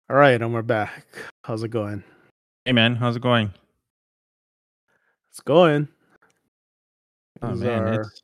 All right, and we're back. How's it going? Hey man, how's it going? It's going. Oh Things man, are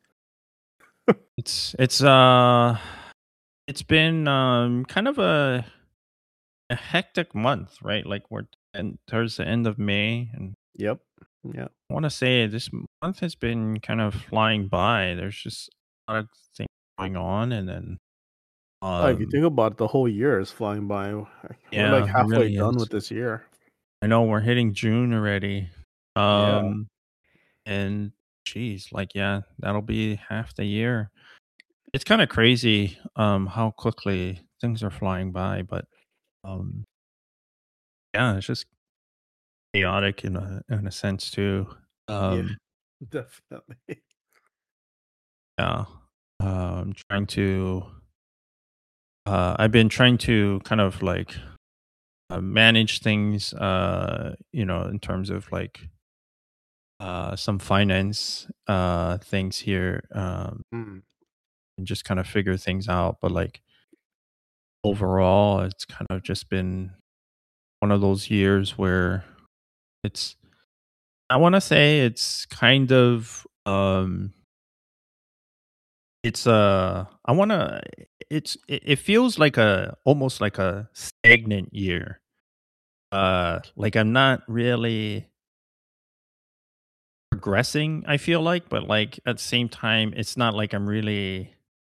it's it's been kind of a hectic month, right? Like we're and towards the end of May, and yep. Yeah. I want to say this month has been kind of flying by. There's just a lot of things going on, and then Oh, if you think about it, the whole year is flying by. We're like yeah, it halfway really done is. with this year. I know we're hitting June already. Yeah. Um and geez, like yeah, that'll be half the year. It's kind of crazy how quickly things are flying by, but um yeah, it's just chaotic in a sense too. Yeah. Um Definitely. yeah. Trying to I've been trying to kind of like manage things in terms of like some finance things here, Mm. and just kind of figure things out, but like overall it's kind of just been one of those years where it's I want to say it's kind of it's I want to it feels like a almost like a stagnant year. Like I'm not really progressing, I feel like, but like at the same time it's not like I'm really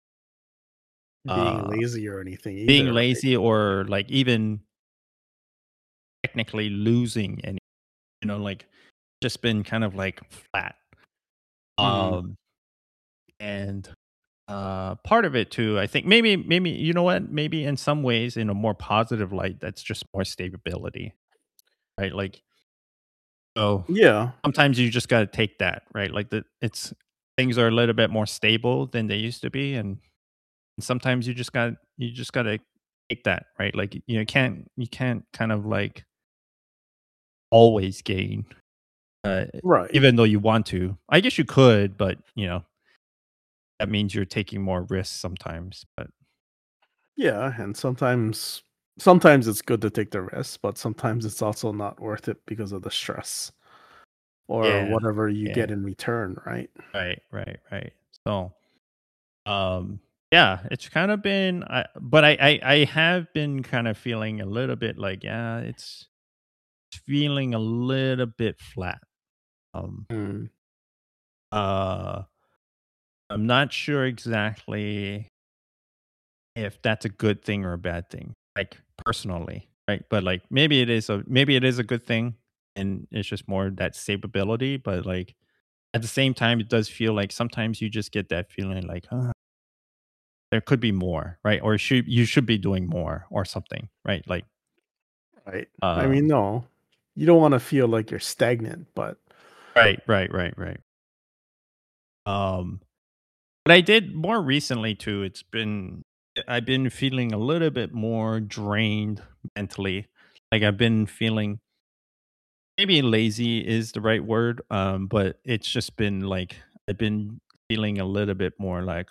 Being uh lazy or anything being either, right? lazy or like even technically losing any, like just been kind of like flat. Mm. Um and part of it too, I think maybe you know what, maybe in some ways in a more positive light, that's just more stability, right? Like, oh, Yeah. sometimes you just got to take that, right? Like the it's things are a little bit more stable than they used to be, and sometimes you just got to take that, right? Like you can't kind of like always gain, uh, Right. even though you want to. I guess you could, but that means you're taking more risks sometimes. But Yeah, and sometimes it's good to take the risk, but sometimes it's also not worth it because of the stress or yeah, whatever you yeah, get in return, right? right. So yeah, it's kind of been but I have been kind of feeling a little bit like, yeah, it's feeling a little bit flat. Um Mm. uh I'm not sure exactly if that's a good thing or a bad thing, like personally, right? But like maybe it is a good thing, and it's just more that stability, but like at the same time it does feel like sometimes you just get that feeling like, there could be more, right? Or you should be doing more or something, right? Like, Right. I mean, um, no, you don't want to feel like you're stagnant, but right. Um, but I did more recently too. I've been feeling a little bit more drained mentally. Like I've been feeling maybe lazy is the right word. But it's just been like I've been feeling a little bit more like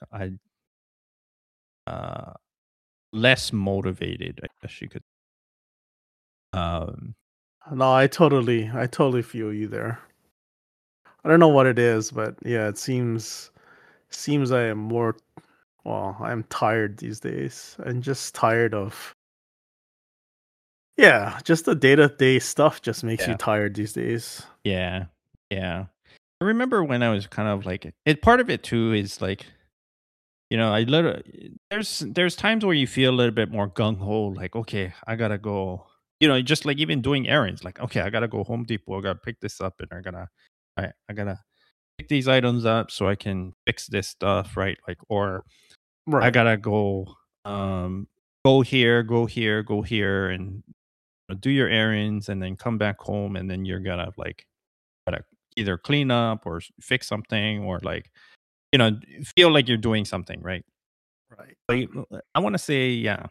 uh less motivated, I guess you could. Um, no, I totally feel you there. I don't know what it is, but yeah, it seems I am more well, I'm tired these days. I'm just tired of yeah, just the day-to-day stuff just makes you yeah. tired these days. Yeah. Yeah. I remember when I was kind of like it part of it too is like, I literally there's times where you feel a little bit more gung ho, like, okay, I gotta go, just like even doing errands, like, okay, I gotta go Home Depot, I gotta pick this up and I gotta pick these items up so I can fix this stuff, right? Like, or I Right. gotta um go here and do your errands and then come back home and then you're gonna like gotta either clean up or fix something or like, feel like you're doing something, right? Right. Like, I want to say, yeah,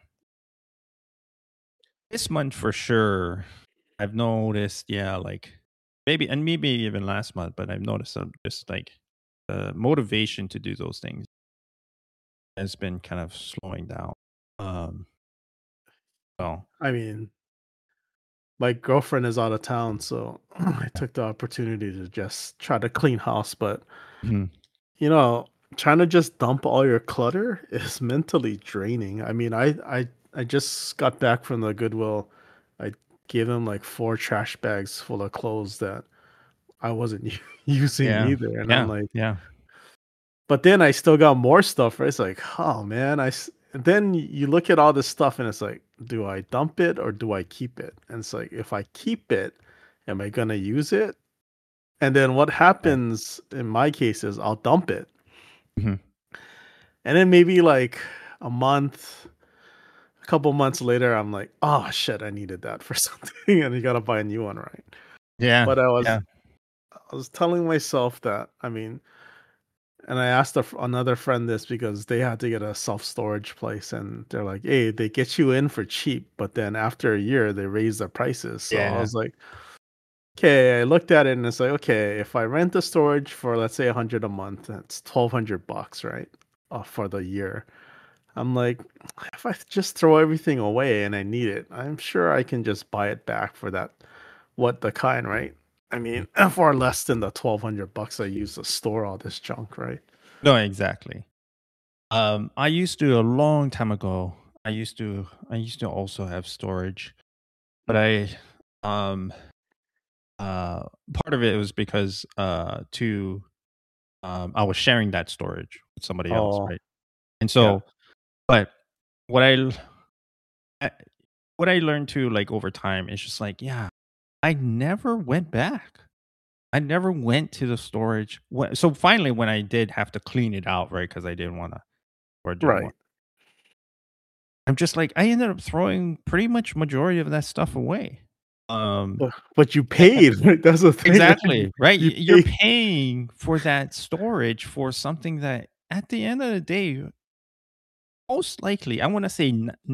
this month for sure. I've noticed, yeah, like maybe even last month, but I've noticed just like the motivation to do those things has been kind of slowing down. Um, So, I mean, my girlfriend is out of town, so I took the opportunity to just try to clean house. But mhm. you know, trying to just dump all your clutter is mentally draining. I mean, I just got back from the Goodwill. I gave him like 4 trash bags full of clothes that I wasn't using Yeah. either, and I'm Yeah. like, Yeah. but then I still got more stuff, right? It's like, oh man, and then you look at all this stuff and it's like, do I dump it or do I keep it? And it's like, if I keep it, am I gonna use it? And then what Right. happens in my case is I'll dump it. Mhm. And then maybe like a month, a couple months later, I'm like, oh shit, I needed that for something. And you gotta buy a new one, right? Yeah. But Yeah. I was telling myself that, I mean, and I asked another friend this because they had to get a self storage place, and they're like, "Hey, they get you in for cheap, but then after a year, they raise the prices." So I Yeah. was like, "Okay." I looked at it, and it's like, "Okay, if I rent the storage for let's say 100 a month, that's $1,200, right? For the year." I'm like, if I just throw everything away and I need it, I'm sure I can just buy it back for that what the kind, right? I mean, for less than the $1,200 I used to store all this junk, right? No, exactly. I used to a long time ago. I used to also have storage, but um part of it was because I was sharing that storage with somebody else, Oh, right? And yeah. so, but what I l- I- what I learned too, like over time, is just like, yeah, I never went back. I never went to the storage. So finally, when I did have to clean it out, right, because I didn't want to or didn't want, Right. I'm just like, I ended up throwing pretty much majority of that stuff away. Um, But you paid, right? That's the thing, right? exactly right. You You're pay. paying for that storage for something that, at the end of the day, most likely, I want to say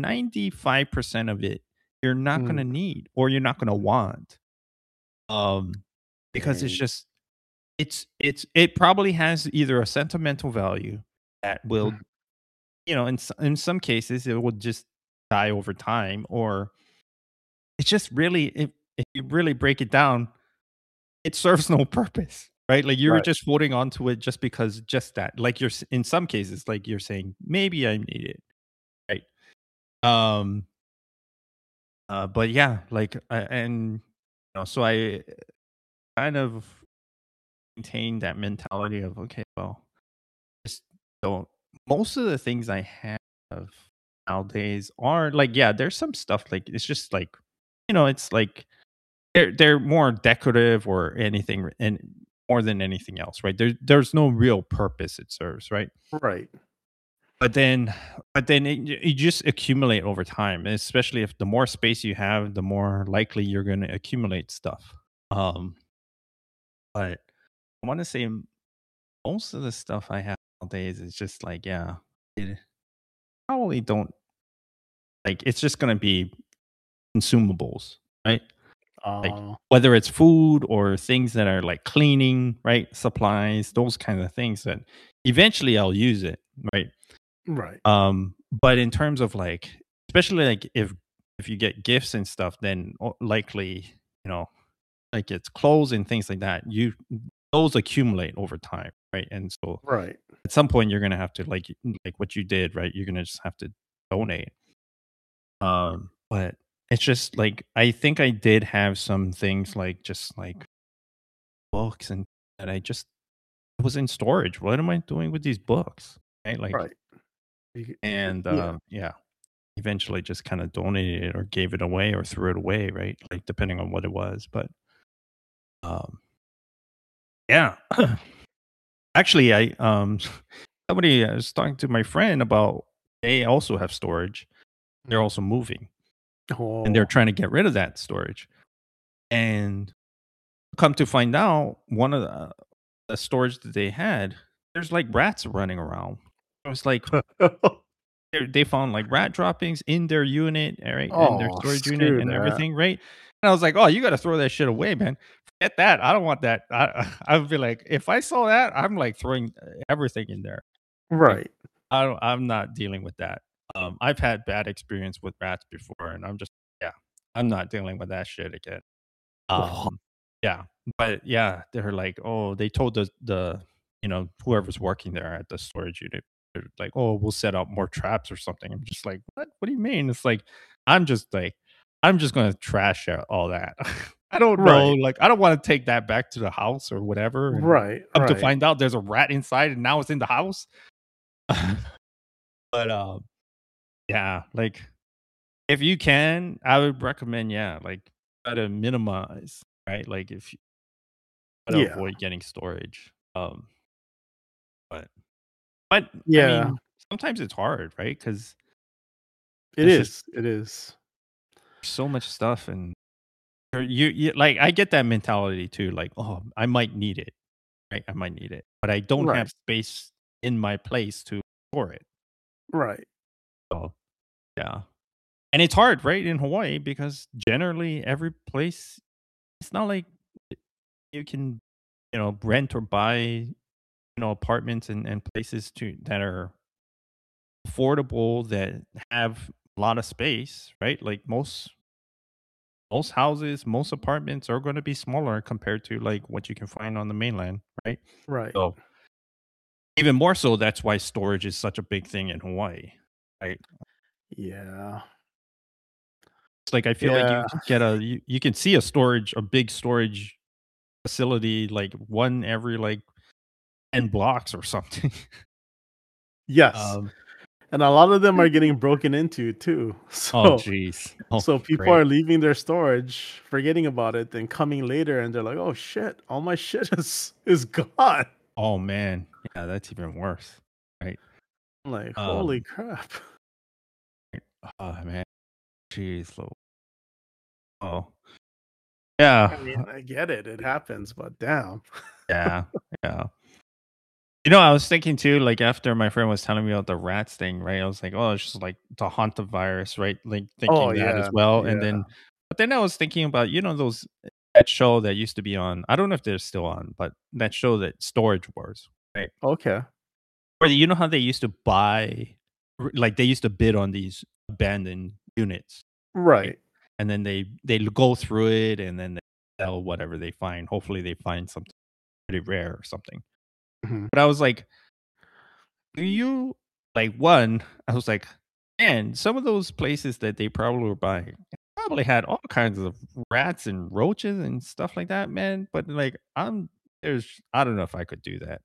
95% of it you're not going Mm, to need or you're not going to want. Um, because it's dang. just it probably has either a sentimental value that will, Mhm. in some cases it will just die over time, or it's just really, if you really break it down, it serves no purpose, right? Like you're Right. just holding on to it just because, just that, like in some cases, like you're saying, maybe I need it, right? Um, but yeah, like, and so I kind of maintain that mentality of, okay, well, just don't. Most of the things I have nowadays are like, yeah, there's some stuff like it's just like, it's like they're more decorative or anything, and more than anything else, right? There's no real purpose it serves, right? Right. But then, you just accumulate over time, and especially if the more space you have, the more likely you're going to accumulate stuff. Um, but I want to say most of the stuff I have nowadays is just like, yeah, it probably don't, like, it's just going to be consumables, right? Like Uh, whether it's food or things that are like cleaning, right? Supplies, those kind of things that eventually I'll use it, right? right. But in terms of like, especially like if you get gifts and stuff, then likely, you know, like it's clothes and things like that, those accumulate over time, right? And so Right. at some point you're gonna have to, like what you did, right? You're gonna just have to donate. But it's just like, I think I did have some things like just like books and that I just was in storage. What am I doing with these books? Right? Like, Right. You and yeah. yeah, eventually just kind of donated it or gave it away or threw it away, right? Like depending on what it was. But um yeah. Actually, I somebody, I was talking to my friend about, they also have storage. They're Mm. also moving and they're Oh. trying to get rid of that storage. And come to find out, one of the storage that they had, there's like rats running around. It was like they found like rat droppings in their unit, right, in their Oh, storage unit screw and that. everything, right? And I was like, "Oh, you got to throw that shit away, man. Forget that. I don't want that." I would be like, if I saw that, I'm like throwing everything in there. Like, Right. I'm not dealing with that. I've had bad experience with rats before, and I'm just yeah, I'm not dealing with that shit again. Um, yeah, but yeah, they're like, oh, they told the whoever's working there at the storage unit, they're like, oh, we'll set up more traps or something. I'm just like, what? What do you mean? It's like, I'm just like, I'm just gonna trash out all that. I don't know, Right. like, I don't want to take that back to the house or whatever, and Right. come to Right. find out there's a rat inside, and now it's in the house. But yeah, like if you can, I would recommend, yeah, like try to minimize, right? Like if you try to Yeah. avoid getting storage. But but I Yeah. mean, sometimes it's hard, right? Because It there's just is. It is. so much stuff, and you like I get that mentality too. Like, oh, I might need it, right? I might need it, but I don't Right. have space in my place to store it. Right. So yeah, and it's hard, right, in Hawaii because generally every place, it's not like you can rent or buy apartments and places to that are affordable, that have a lot of space, right? Like most houses, most apartments are going to be smaller compared to like what you can find on the mainland, right? Right. So even more so, that's why storage is such a big thing in Hawaii, right? Yeah. It's like I feel like Yeah. you can get you can see a big storage facility, like one every like 10 blocks or something. Yes. um And a lot of them are getting broken into too. oh So geez. Oh so people great. are leaving their storage, forgetting about it, then coming later and they're like, "Oh shit, all my shit is gone." Oh man. Yeah, that's even worse. Right. I'm like, "Holy Um crap." oh man. Jeez. Oh. I mean, Yeah. I get it. It happens, but damn. Yeah. Yeah. I was thinking too, like after my friend was telling me about the rats thing, right? I was like, oh, it's just like the hantavirus, right? Like Oh thinking that as yeah. well. And Yeah. then, but then I was thinking about, those, that show that used to be on, I don't know if they're still on, but that show, that Storage Wars, right? Okay. Where you know how they used to buy, like they used to bid on these abandoned units, right? Right. And then they go through it and then they sell whatever they find. Hopefully they find something pretty rare or something. Mhm. But I was like, do you like one? I was like, man, some of those places that they probably were buying probably had all kinds of rats and roaches and stuff like that, man. But like, I don't know if I could do that.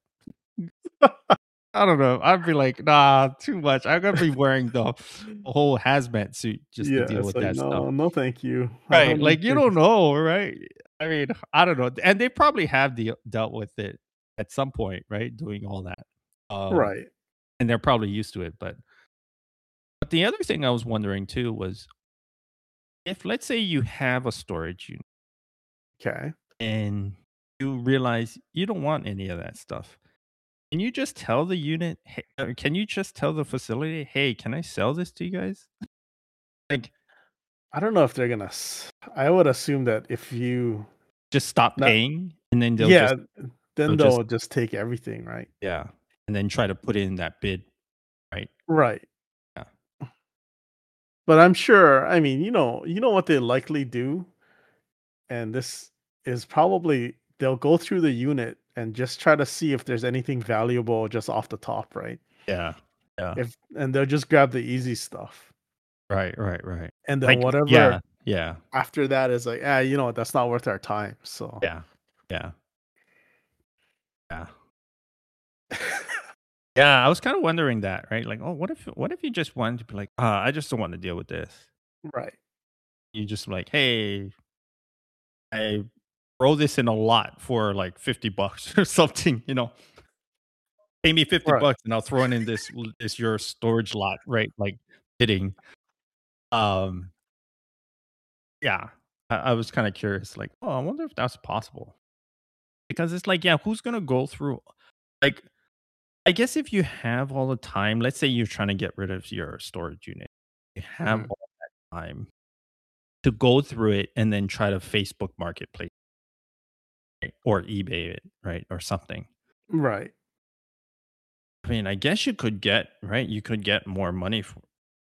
I don't know. I'd be like, nah, too much. I'm gonna be wearing the whole hazmat suit just to Yeah, deal it's with like, that stuff. "No, no, thank you. I Right. don't need Like you to." don't know, right? I mean, I don't know. And they probably have dealt with it at some point, right? Doing all that. Um, Right. and they're probably used to it. But the other thing I was wondering too was, if let's say you have a storage unit Okay. and you realize you don't want any of that stuff, can you just tell the unit, hey, can you just tell the facility, hey, can I sell this to you guys? Like, I don't know if they're gonna I would assume that if you just stop not paying and then yeah, then they'll just, they'll just take everything, right? yeah, and then try to put in that bid, right? Right. Yeah. But I'm sure, I mean, you know what they likely do, and this is probably they'll go through the unit and just try to see if there's anything valuable just off the top, right? Yeah. Yeah. If and they'll just grab the easy stuff. Right, right, right. And then Like, yeah, whatever yeah, after that is like, you know what, that's not worth our time. So yeah, yeah, yeah. Yeah, I was kinda wondering that, right? Like, oh, what if you just wanted to be like, I just don't want to deal with this." right. You just like, "Hey, I throw this in a lot for like 50 bucks or something, Pay me 50 Right. bucks and I'll throw it in this your storage lot," right? Like bidding. Um, yeah. I was kinda curious, like, oh, I wonder if that's possible. Because it's like, yeah, who's gonna go through, like, I guess if you have all the time, let's say you're trying to get rid of your storage unit, you have Mhm. all that time to go through it and then try to Facebook Marketplace, right? Or eBay it, right? Or something. Right. I mean, I guess you could get, right? You could get more money for it.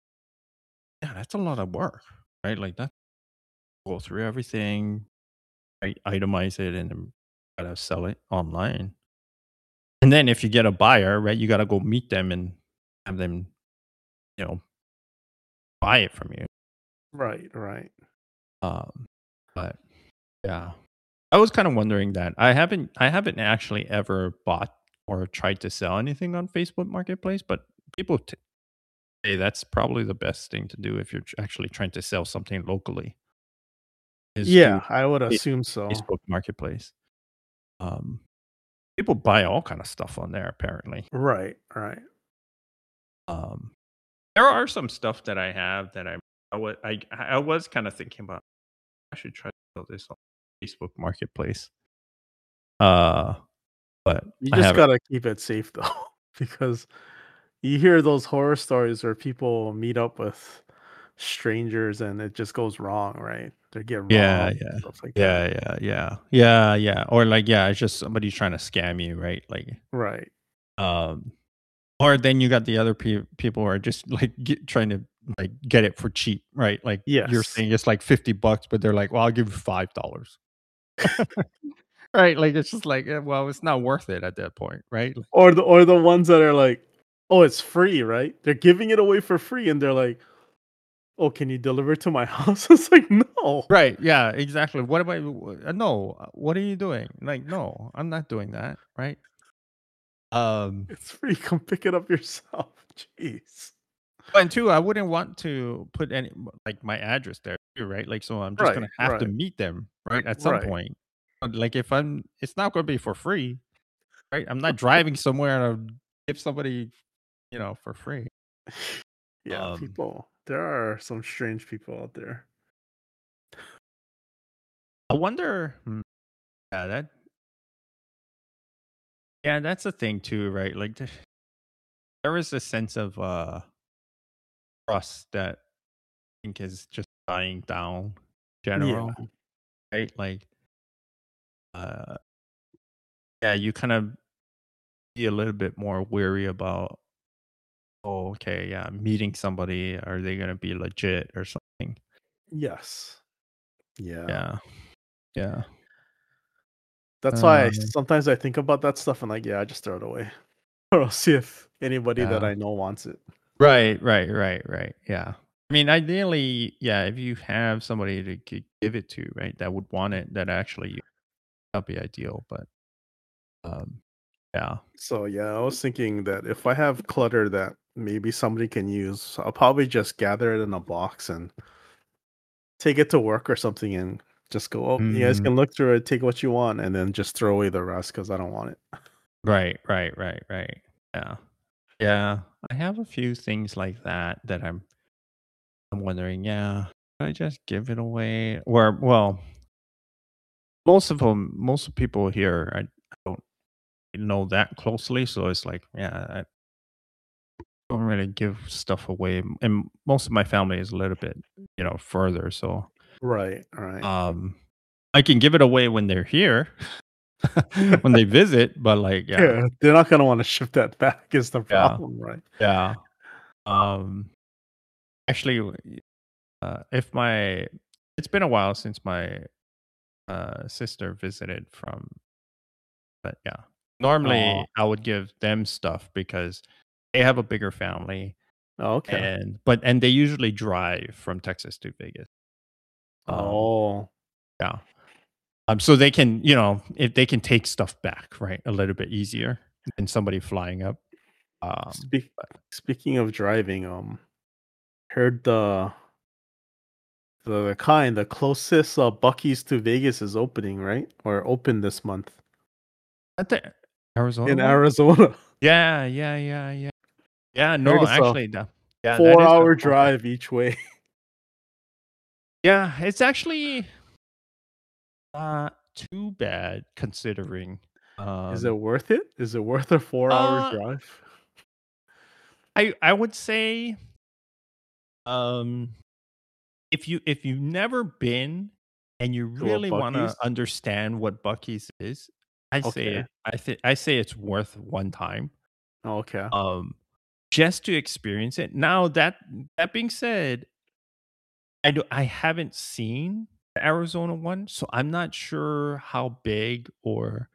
that's a lot of work, right? Like that go through everything, right? Itemize it, and then gotta sell it online. And then if you get a buyer, right, you gotta go meet them and have them, you know, buy it from you. Right, right. Um, but yeah, I was kind of wondering that. I haven't actually ever bought or tried to sell anything on Facebook Marketplace, but people say that's probably the best thing to do if you're actually trying to sell something locally is do Yeah, I would Fa- assume so. Facebook Marketplace. Um, People buy all kind of stuff on there apparently. Right, right. Um, there are some stuff that I have that I was kind of thinking about. I should try to sell this on Facebook Marketplace. Uh, but You I just haven't. gotta keep it safe though, because you hear those horror stories where people meet up with strangers and it just goes wrong, right? They get Yeah, robbed, yeah. stuff like that. Yeah, yeah, yeah. Yeah, yeah. Or like, yeah, it's just somebody trying to scam you, right? Like, Right. um, or then you got the other people who are just like trying to like get it for cheap, right? Like you're Yes. saying it's like $50, but they're like, well, I'll give you $5. Right? Like it's just like, well, it's not worth it at that point, right? Like, Or the ones that are like, "Oh, it's free," right? They're giving it away for free and they're like, "Oh, can you deliver it to my house?" It's like, "No. right? Yeah, exactly. What am I? No, what are you doing? Like, no, I'm not doing that, right? Um, It's free. Come pick it up yourself." Jeez. And two, I wouldn't want to put any like my address there too, right? Like, so I'm just Right, gonna have to right, meet them, right, at some right. point. Like, if it's not gonna be for free, right? I'm not driving somewhere to give somebody, for free. Yeah, Um, people. There are some strange people out there. I wonder. Yeah, that's the thing too, right? Like, there is a sense of trust that I think is just dying down, Yeah. general, right? Like, uh, yeah, you kind of be a little bit more weary about. Oh, okay, yeah, meeting somebody, are they gonna be legit or something? Yes. Yeah. Yeah, yeah. That's why Um, sometimes I think about that stuff and like, yeah, I just throw it away. Or I'll see if anybody that yeah. I know wants it. Right, right, right, right, yeah. I mean, ideally, yeah, if you have somebody to give it to, right, that would want it, that actually that'd be ideal, but, um, yeah. So yeah, I was thinking that if I have clutter that maybe somebody can use, I'll probably just gather it in a box and take it to work or something and just go, oh, you guys Mhm. can look through it, take what you want, and then just throw away the rest because I don't want it. Right, right, right, right. Yeah. Yeah, I have a few things like that I'm wondering, yeah, should I just give it away? Or well, most of people here, I don't know that closely, so it's like, yeah, I don't really give stuff away, and most of my family is a little bit, further, so, Right, right. um, I can give it away when they're here, when they visit, but, like, yeah, Yeah, they're not gonna want to ship that back is the yeah, problem, right? yeah, um, actually, if my it's been a while since my, sister visited from but, yeah. Oh, Normally, I would give them stuff because they have a bigger family, okay. and they usually drive from Texas to Vegas. Um, Oh, yeah. So they can, if they can take stuff back, right, a little bit easier than somebody flying up. speak But speaking of driving, heard the closest Bucky's to Vegas is opening, right? Or open this month at the Arizona in one? Arizona. Yeah, yeah, yeah, yeah. Yeah, Heard no, it's a actually, yeah, that is a 4-hour closer. drive each way. Yeah, it's actually not too bad considering. Is it Um, worth it? Is it worth a 4-hour uh drive I would say, um, if you've never been and you to a really wanna Bucky's? understand what Buc-ee's is, Okay. I say it's worth one time, Okay. um, just to experience it. Now that being said, I haven't seen the Arizona one, so I'm not sure how big or,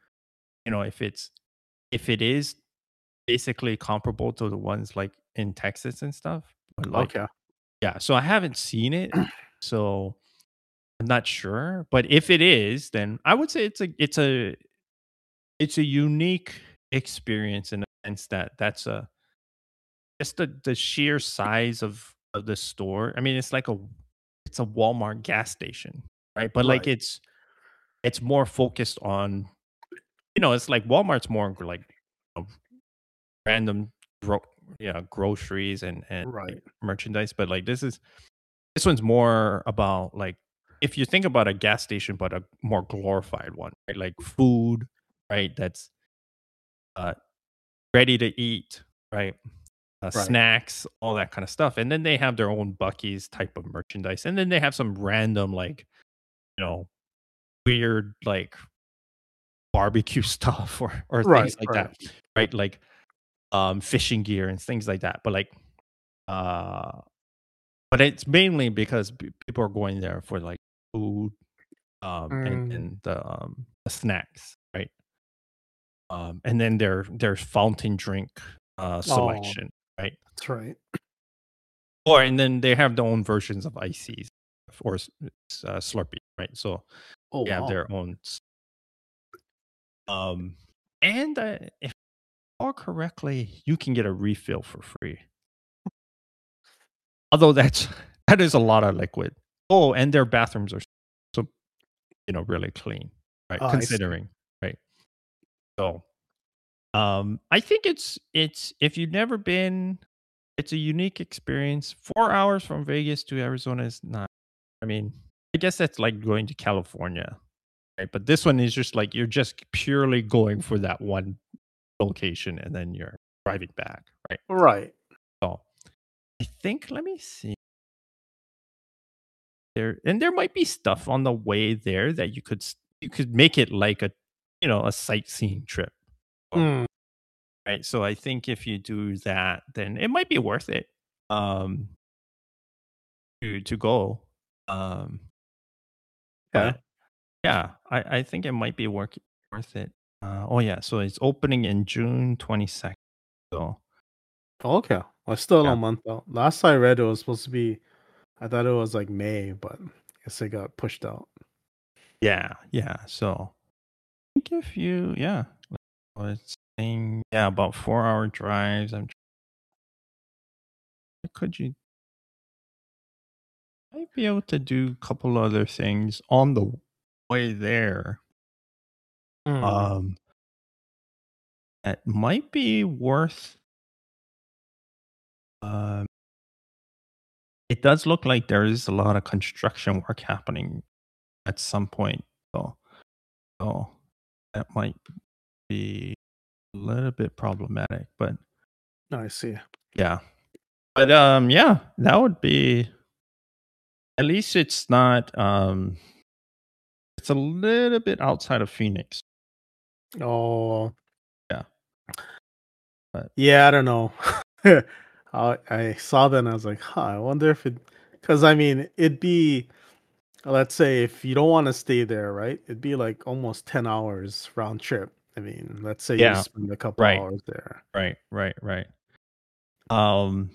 if it is basically comparable to the ones, like, in Texas and stuff, but, like, Okay. yeah, so I haven't seen it, so I'm not sure, but if it is, then I would say it's a unique experience in the sense that that's a just the sheer size of the store. I mean, it's a Walmart gas station, right? But, like, Right. it's more focused on, it's like Walmart's more like, uh, random gro yeah, groceries and, like, Right. merchandise, but, like, this one's more about, like, if you think about a gas station, but a more glorified one, right? Like food, right? That's, uh, ready to eat, right? Right. Snacks, all that kind of stuff, and then they have their own Bucky's type of merchandise, and then they have some random, like, you know, weird, like, barbecue stuff or Right. things like Right. that, right? Like, fishing gear and things like that, but, like, uh but it's mainly because people are going there for, like, food, Mm, and the snacks, right? And then there's fountain drink, oh, selection, right? that's right. And then they have their own versions of ices or Slurpee, right? So Oh they have wow. their own. Um, and if I recall correctly, you can get a refill for free. Although that is a lot of liquid. Oh, and their bathrooms are so really clean, right? Oh, I see. Considering, right? So, I think it's if you've never been, it's a unique experience. 4 hours from Vegas to Arizona is not. I mean, I guess that's like going to California, right? But this one is just like you're just purely going for that one location and then you're driving back, right? Right. So I think let me see. There might be stuff on the way there that you could make it like a sightseeing trip. So, Mm, right. So I think if you do that, then it might be worth it um to go. Um yeah. but yeah, I think it might be worth it. Oh yeah, so it's opening in June 22nd. So Okay. Well, still yeah. a month out. Last I read, it was supposed to be. I thought it was like May, but I guess it got pushed out. Yeah, yeah. So I think if you it's saying about 4 hour drives. Could you might be able to do a couple other things on the way there. Mm, Um that might be worth um it does look like there is a lot of construction work happening at some point. So that might be a little bit problematic, but I see. yeah. But yeah, that would be at least it's not it's a little bit outside of Phoenix. Oh, Yeah. But yeah. I don't know. I saw that and I was like, huh. I wonder if it, because I mean, it'd be, let's say, if you don't want to stay there, right? It'd be like almost 10 hours round trip. I mean, let's say you yeah, spend a couple right, hours there. right. Um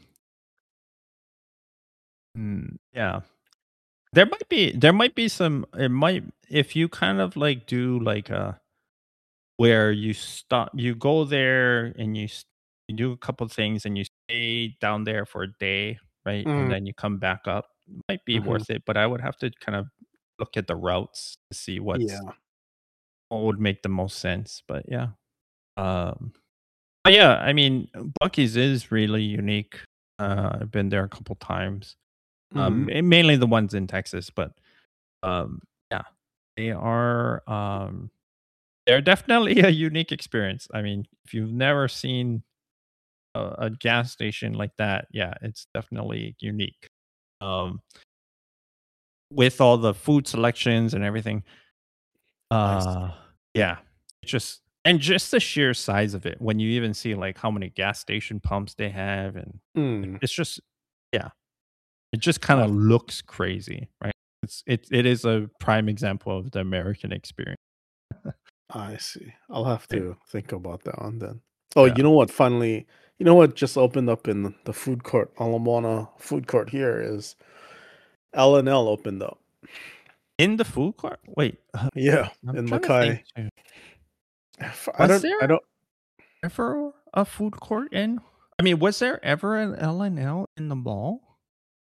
yeah. There might be some it might if you kind of like do like where you go there and you do a couple things and you stay down there for a day, right? And Mm, then you come back up. Might be hmm. worth it, but I would have to kind of look at the routes to see Yeah. what would make the most sense. But yeah. Um but yeah, I mean Bucky's is really unique. I've been there a couple times. Mm, Mainly the ones in Texas, but um yeah, they are they're definitely a unique experience. I mean, if you've never seen a gas station like that, yeah, it's definitely unique. Um, with all the food selections and everything, I see. uh, yeah, just the sheer size of it. When you even see like how many gas station pumps they have, and Mm, it's just yeah, It just kind of looks crazy, right? It is a prime example of the American experience. I see. I'll have Right. to think about that one then. Oh, Yeah. you know what? Finally, you know what just opened up in the food court, Alamana food court here is L&L opened up. In the food court? Wait, Yeah, I'm in trying to think Mackay. too. I Was don't I there don't ever a food court in I mean, was there ever an L&L in the mall?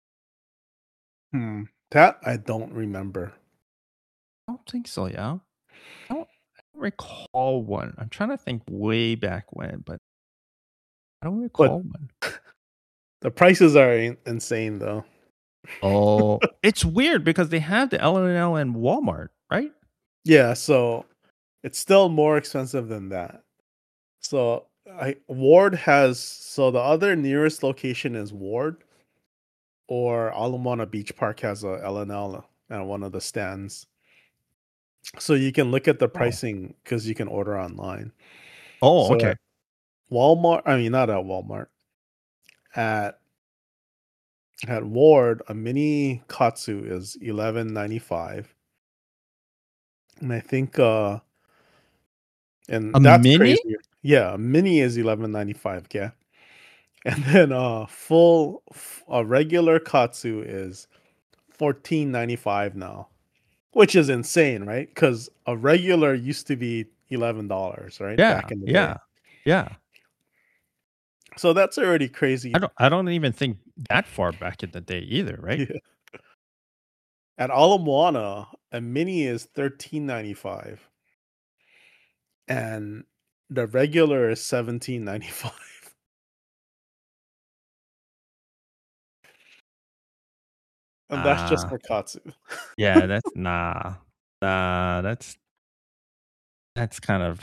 that I don't remember. I don't think so, yeah. I don't recall one. I'm trying to think way back when, but I don't But recall one. the prices are insane though. Oh, it's weird because they have the L&L in Walmart, right? Yeah, so it's still more expensive than that. So Ward has so the other nearest location is Ward or Alamana Beach Park has a L&L at one of the stands. So you can look at the Oh. pricing because you can order online. Oh, So okay. at Walmart, I mean not at Walmart, at at Ward, a mini katsu is $11.95. And I think and A that's mini? crazy. Yeah, a mini is $11.95, yeah. And then a regular katsu is $14.95 now, which is insane, right? Because a regular used to be $11, right? Back Yeah, in the day. yeah, yeah. So that's already crazy. I don't even think that far back in the day either, right? Yeah. At Ala Moana, a mini is $13.95, and the regular is $17.95. And that's just Ah, for katsu. yeah, that's nah. Nah, that's kind of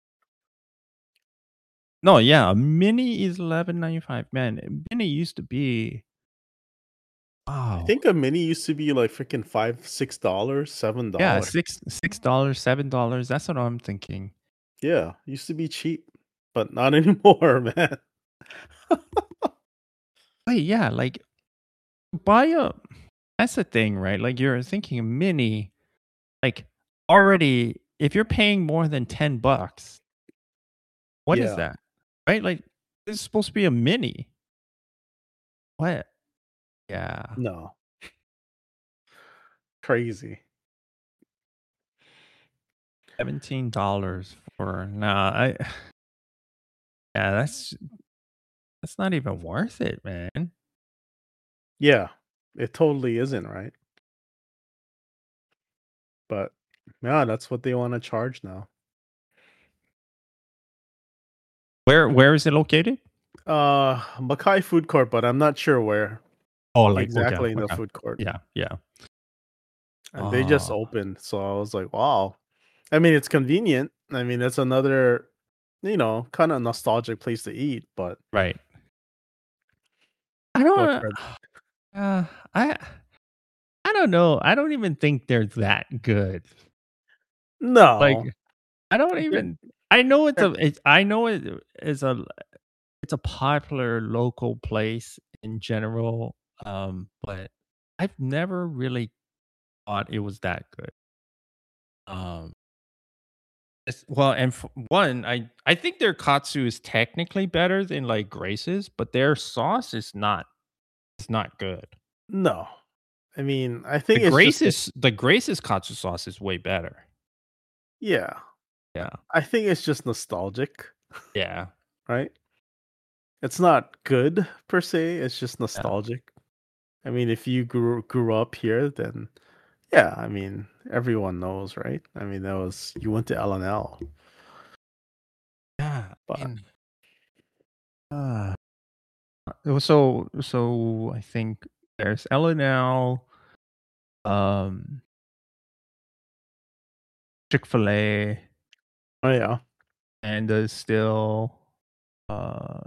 No, yeah, a mini is 11.95. Man, a mini used to be I wow. think a mini used to be like freaking $5, $6, Yeah, $7. $6, $7. That's what I'm thinking. Yeah, used to be cheap, but not anymore, man. Wait, yeah, like buy a that's the thing, right? Like you're thinking a mini, like already if you're paying more than 10 bucks, what is Yeah, that? Right? Like it's supposed to be a mini. What? Yeah. no, crazy. $17 for nah, I yeah, that's not even worth it, man. Yeah, it totally isn't, right? But yeah, that's what they want to charge now. Where is it located? Mackay food court, but I'm not sure where Oh, like okay, exactly in the okay. food court. Yeah, yeah. And they just Oh, opened, so I was like, wow. I mean, it's convenient. I mean, it's another, kind of nostalgic place to eat, right. I but don't for uh, I I don't know. I don't even think they're that good. Like, no, I don't they're- even I know they're- I know it is it's a popular local place in general, but I've never really thought it was that good. Um, well, and one, I think their katsu is technically better than like Grace's, but their sauce is not it's not good. no. I mean, I think it's just The Grace's katsu sauce is way better. yeah. Yeah. I think it's just nostalgic, Yeah. right? It's not good per se. It's just Yeah. nostalgic. I mean, if you grew up here, then yeah. I mean, everyone knows, right? I mean, that was you went to L&L, Yeah. but And uh so I think there's L&L, um, Chick-fil-A, oh yeah, and there's still uh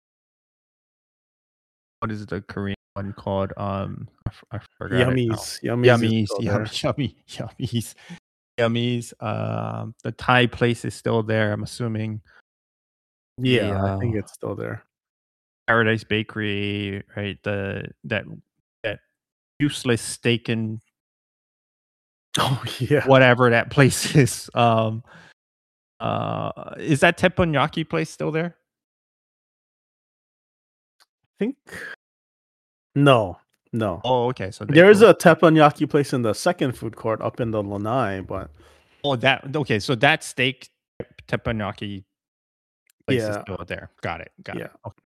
what is the Korean one called? I forgot it now. Yummies is Yummies, still there. Yummies, Yummies. The Thai place is still there. I'm assuming the Yeah, I think it's still there. Paradise Bakery, right? That useless steak and Oh yeah. whatever that place is. Is that teppanyaki place still there? Think no, no. Oh, okay. So they There's closed. a teppanyaki place in the second food court up in the Lanai, but Oh, that okay. So that steak teppanyaki place is yeah, still there. Got it. Got yeah. it. Okay.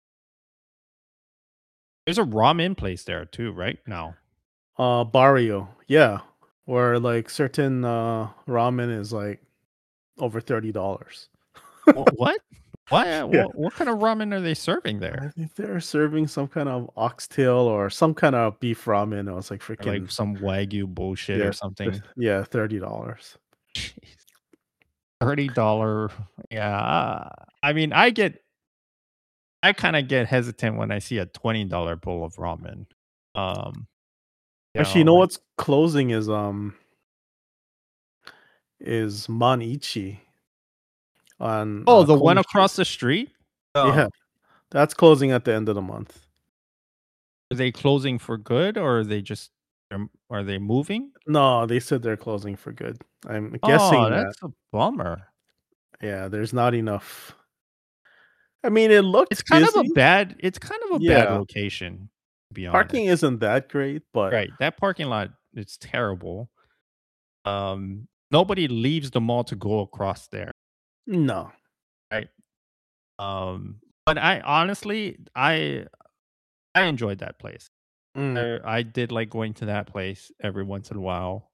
There's a ramen place there too, right? No. Barrio, yeah, where like certain ramen is like over $30. What? Why? Yeah, What kind of ramen are they serving I there? think they're serving some kind of oxtail or some kind of beef ramen. It was like Like freaking some wagyu bullshit or yeah, something? yeah, $30. Jeez. $30. Yeah. I mean, I kind of get hesitant when I see a $20 bowl of ramen. Um, Actually, you know like what's closing is Manichi on oh, the one Coney Street. across the street? Yeah, Oh, that's closing at the end of the month. are they closing for good or are they just are they moving? No, they said they're closing for good. I'm Oh, guessing that, that's a bummer. yeah, there's not enough. I mean, it It's looked kind of a busy. bad it's kind of a bad Yeah, location, to be parking honest. isn't that great, but Right, that parking lot, it's terrible. Nobody leaves the mall to go across there, no. right? But I honestly, I enjoyed that place. Mm, I did like going to that place every once in a while.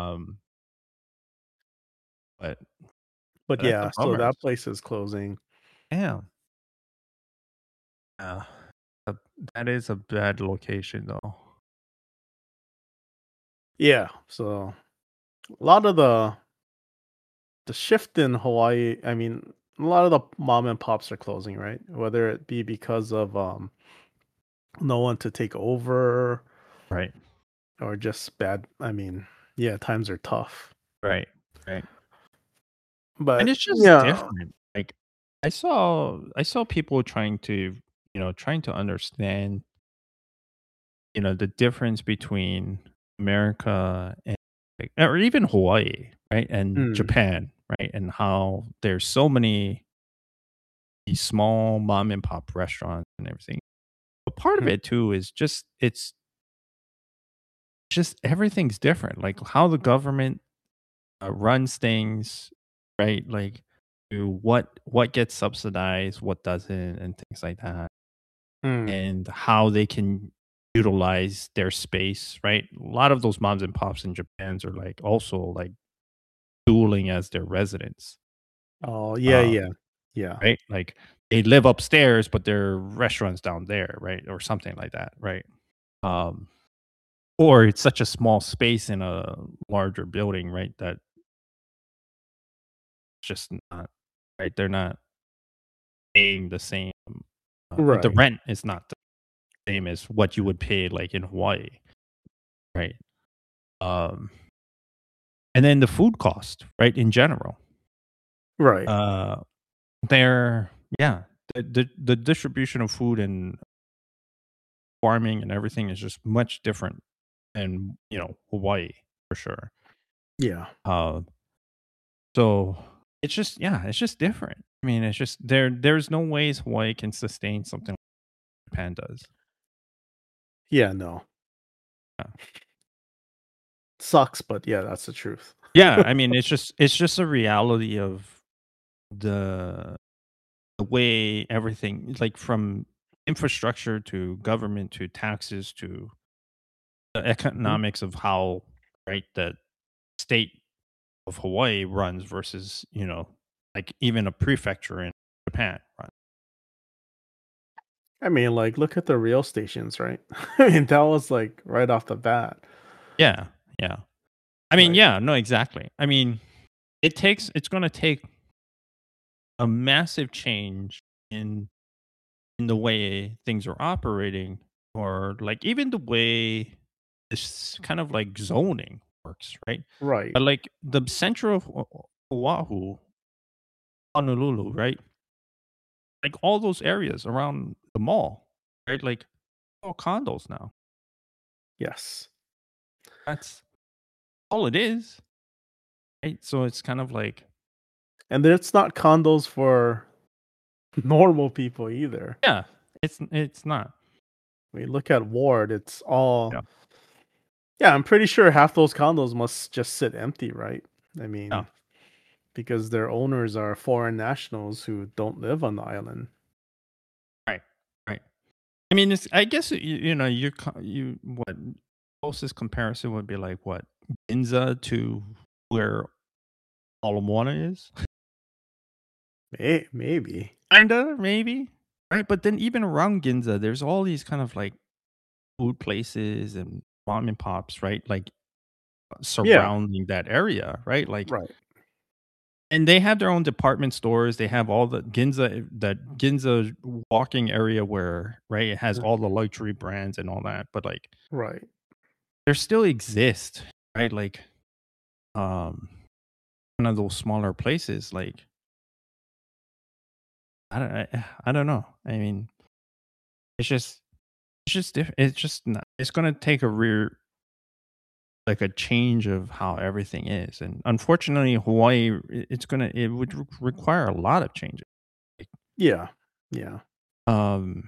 But but that's a yeah, so bummer. that place is closing. Damn. Yeah. Uh, that is a bad location though. Yeah, so a lot of the shift in Hawaii, I mean, a lot of the mom and pops are closing, right? Whether it be because of no one to take over Right. or just bad. I mean, yeah, times are tough. Right. Right. And But it's just yeah. different. Like I saw people trying to, trying to understand, the difference between America and or even Hawaii, right? And Mm, Japan, right? And how there's so many these small mom and pop restaurants and everything. But part of mhm, it too is it's just everything's different. Like how the government runs things, right? Like to what gets subsidized, what doesn't, and things like that, mm, and how they can utilize their space, right? A lot of those moms and pops in Japan's are like also like dueling as their residents, oh yeah, um, yeah, yeah, right? Like they live upstairs, but their restaurants down there, right, or something like that, right? Um, or it's such a small space in a larger building, right? That just not right. They're not paying the same. The right, rent is not the same as what you would pay like in Hawaii, right? Um, and then the food cost, right? In general, right. uh, they're yeah, the distribution of food and farming and everything is just much different than Hawaii for sure. Yeah, Uh, so it's just yeah, it's just different. I mean, it's just there's no ways Hawaii can sustain something like Japan does. yeah. No, Yeah. sucks, but yeah, that's the truth. Yeah, I mean, it's just a reality of the the way everything like from infrastructure to government to taxes to the Mhm. economics of how right the state of Hawaii runs versus, like even a prefecture in Japan runs. I mean, like, look at the rail stations, right? I mean, that was like right off the bat. Yeah, yeah. I mean, Like, yeah, no, exactly. I mean, it's gonna take a massive change in the way things are operating or like even the way this kind of like zoning works, right? right, But like the center of Oahu, Honolulu, right? Like all those areas around the mall, right? Like all condos now. Yes. That's all it is, right? So it's kind of like, And then it's not condos for normal people either. yeah, it's not. When you look at Ward, it's all Yeah, yeah, I'm pretty sure half those condos must just sit empty, right? I yeah, mean, because their owners are foreign nationals who don't live on the island. right, right. I mean, it's, I guess you what closest comparison would be like what Ginza to where Ala Moana is, Maybe. kinda maybe, right? But then even around Ginza, there's all these kind of like food places and mom and pops, right? Like Yeah, surrounding that area, right? Like, right. and they have their own department stores. They have all the Ginza, that Ginza walking area where, right, it has Uh, all the luxury brands and all that. But like, Right. there still exist, right? Like, um, one of those smaller places. Like, I don't know. I mean, it's just, it's just different. It's just not, it's gonna take a rear like a change of how everything is, and unfortunately, Hawaii, it would require a lot of changes. Yeah. Yeah. Um,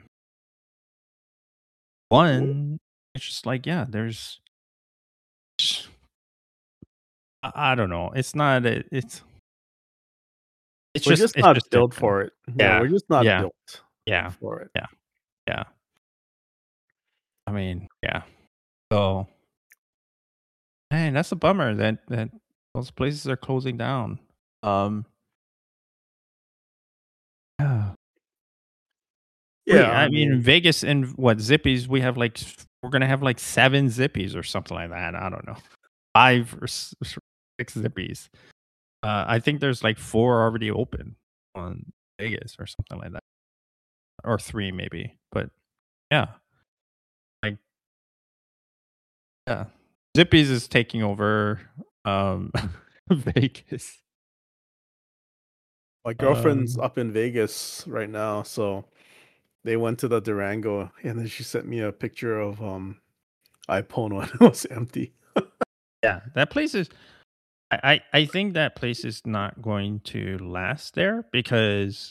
W- one, it's just like, yeah, there's I don't know. It's not We're just it's not just built different. for it. Yeah, Yeah. we're just not Yeah. built Yeah. for it. Yeah. Yeah. I mean, yeah. So, man, that's a bummer that those places are closing down. Um, yeah. Yeah, I I mean, in mean, Vegas and what Zippies, we're gonna have like 7 Zippies or something like that. I don't know, 5 or 6 Zippies. I think there's like 4 already open on Vegas or something like that, or 3 maybe. But yeah, like, yeah, Zippies is taking over um, Vegas. my girlfriend's Um, up in Vegas right now, so they went to the Durango and then she sent me a picture of iPhone when it was empty. yeah, that place is. I think that place is not going to last there because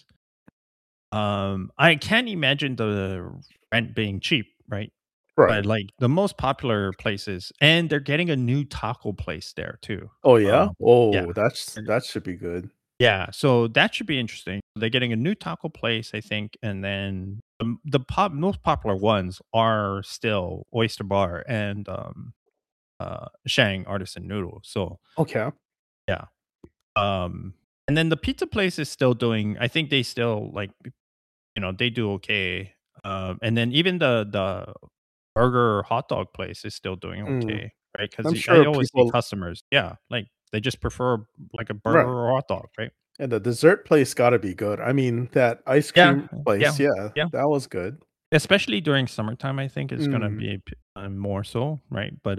I can't imagine the rent being cheap, right? Right. But like the most popular places, and they're getting a new taco place there too. Oh yeah? Yeah, Oh, and- that should be good. yeah. So that should be interesting. They're getting a new taco place, I think, and then most popular ones are still Oyster Bar and Shang Artisan Noodle. So Okay. yeah, and then the pizza place is still doing. I think they still like, they do okay. And then even the burger or hot dog place is still doing Mm. okay, right? Because I'm I sure always see people customers, yeah, like they just prefer like a burger right. or hot dog, right? And the dessert place gotta be good. I mean, that ice Yeah, cream place, yeah, yeah, yeah. that was good. Especially during summertime, I think it's gonna Mm. be more so, right? But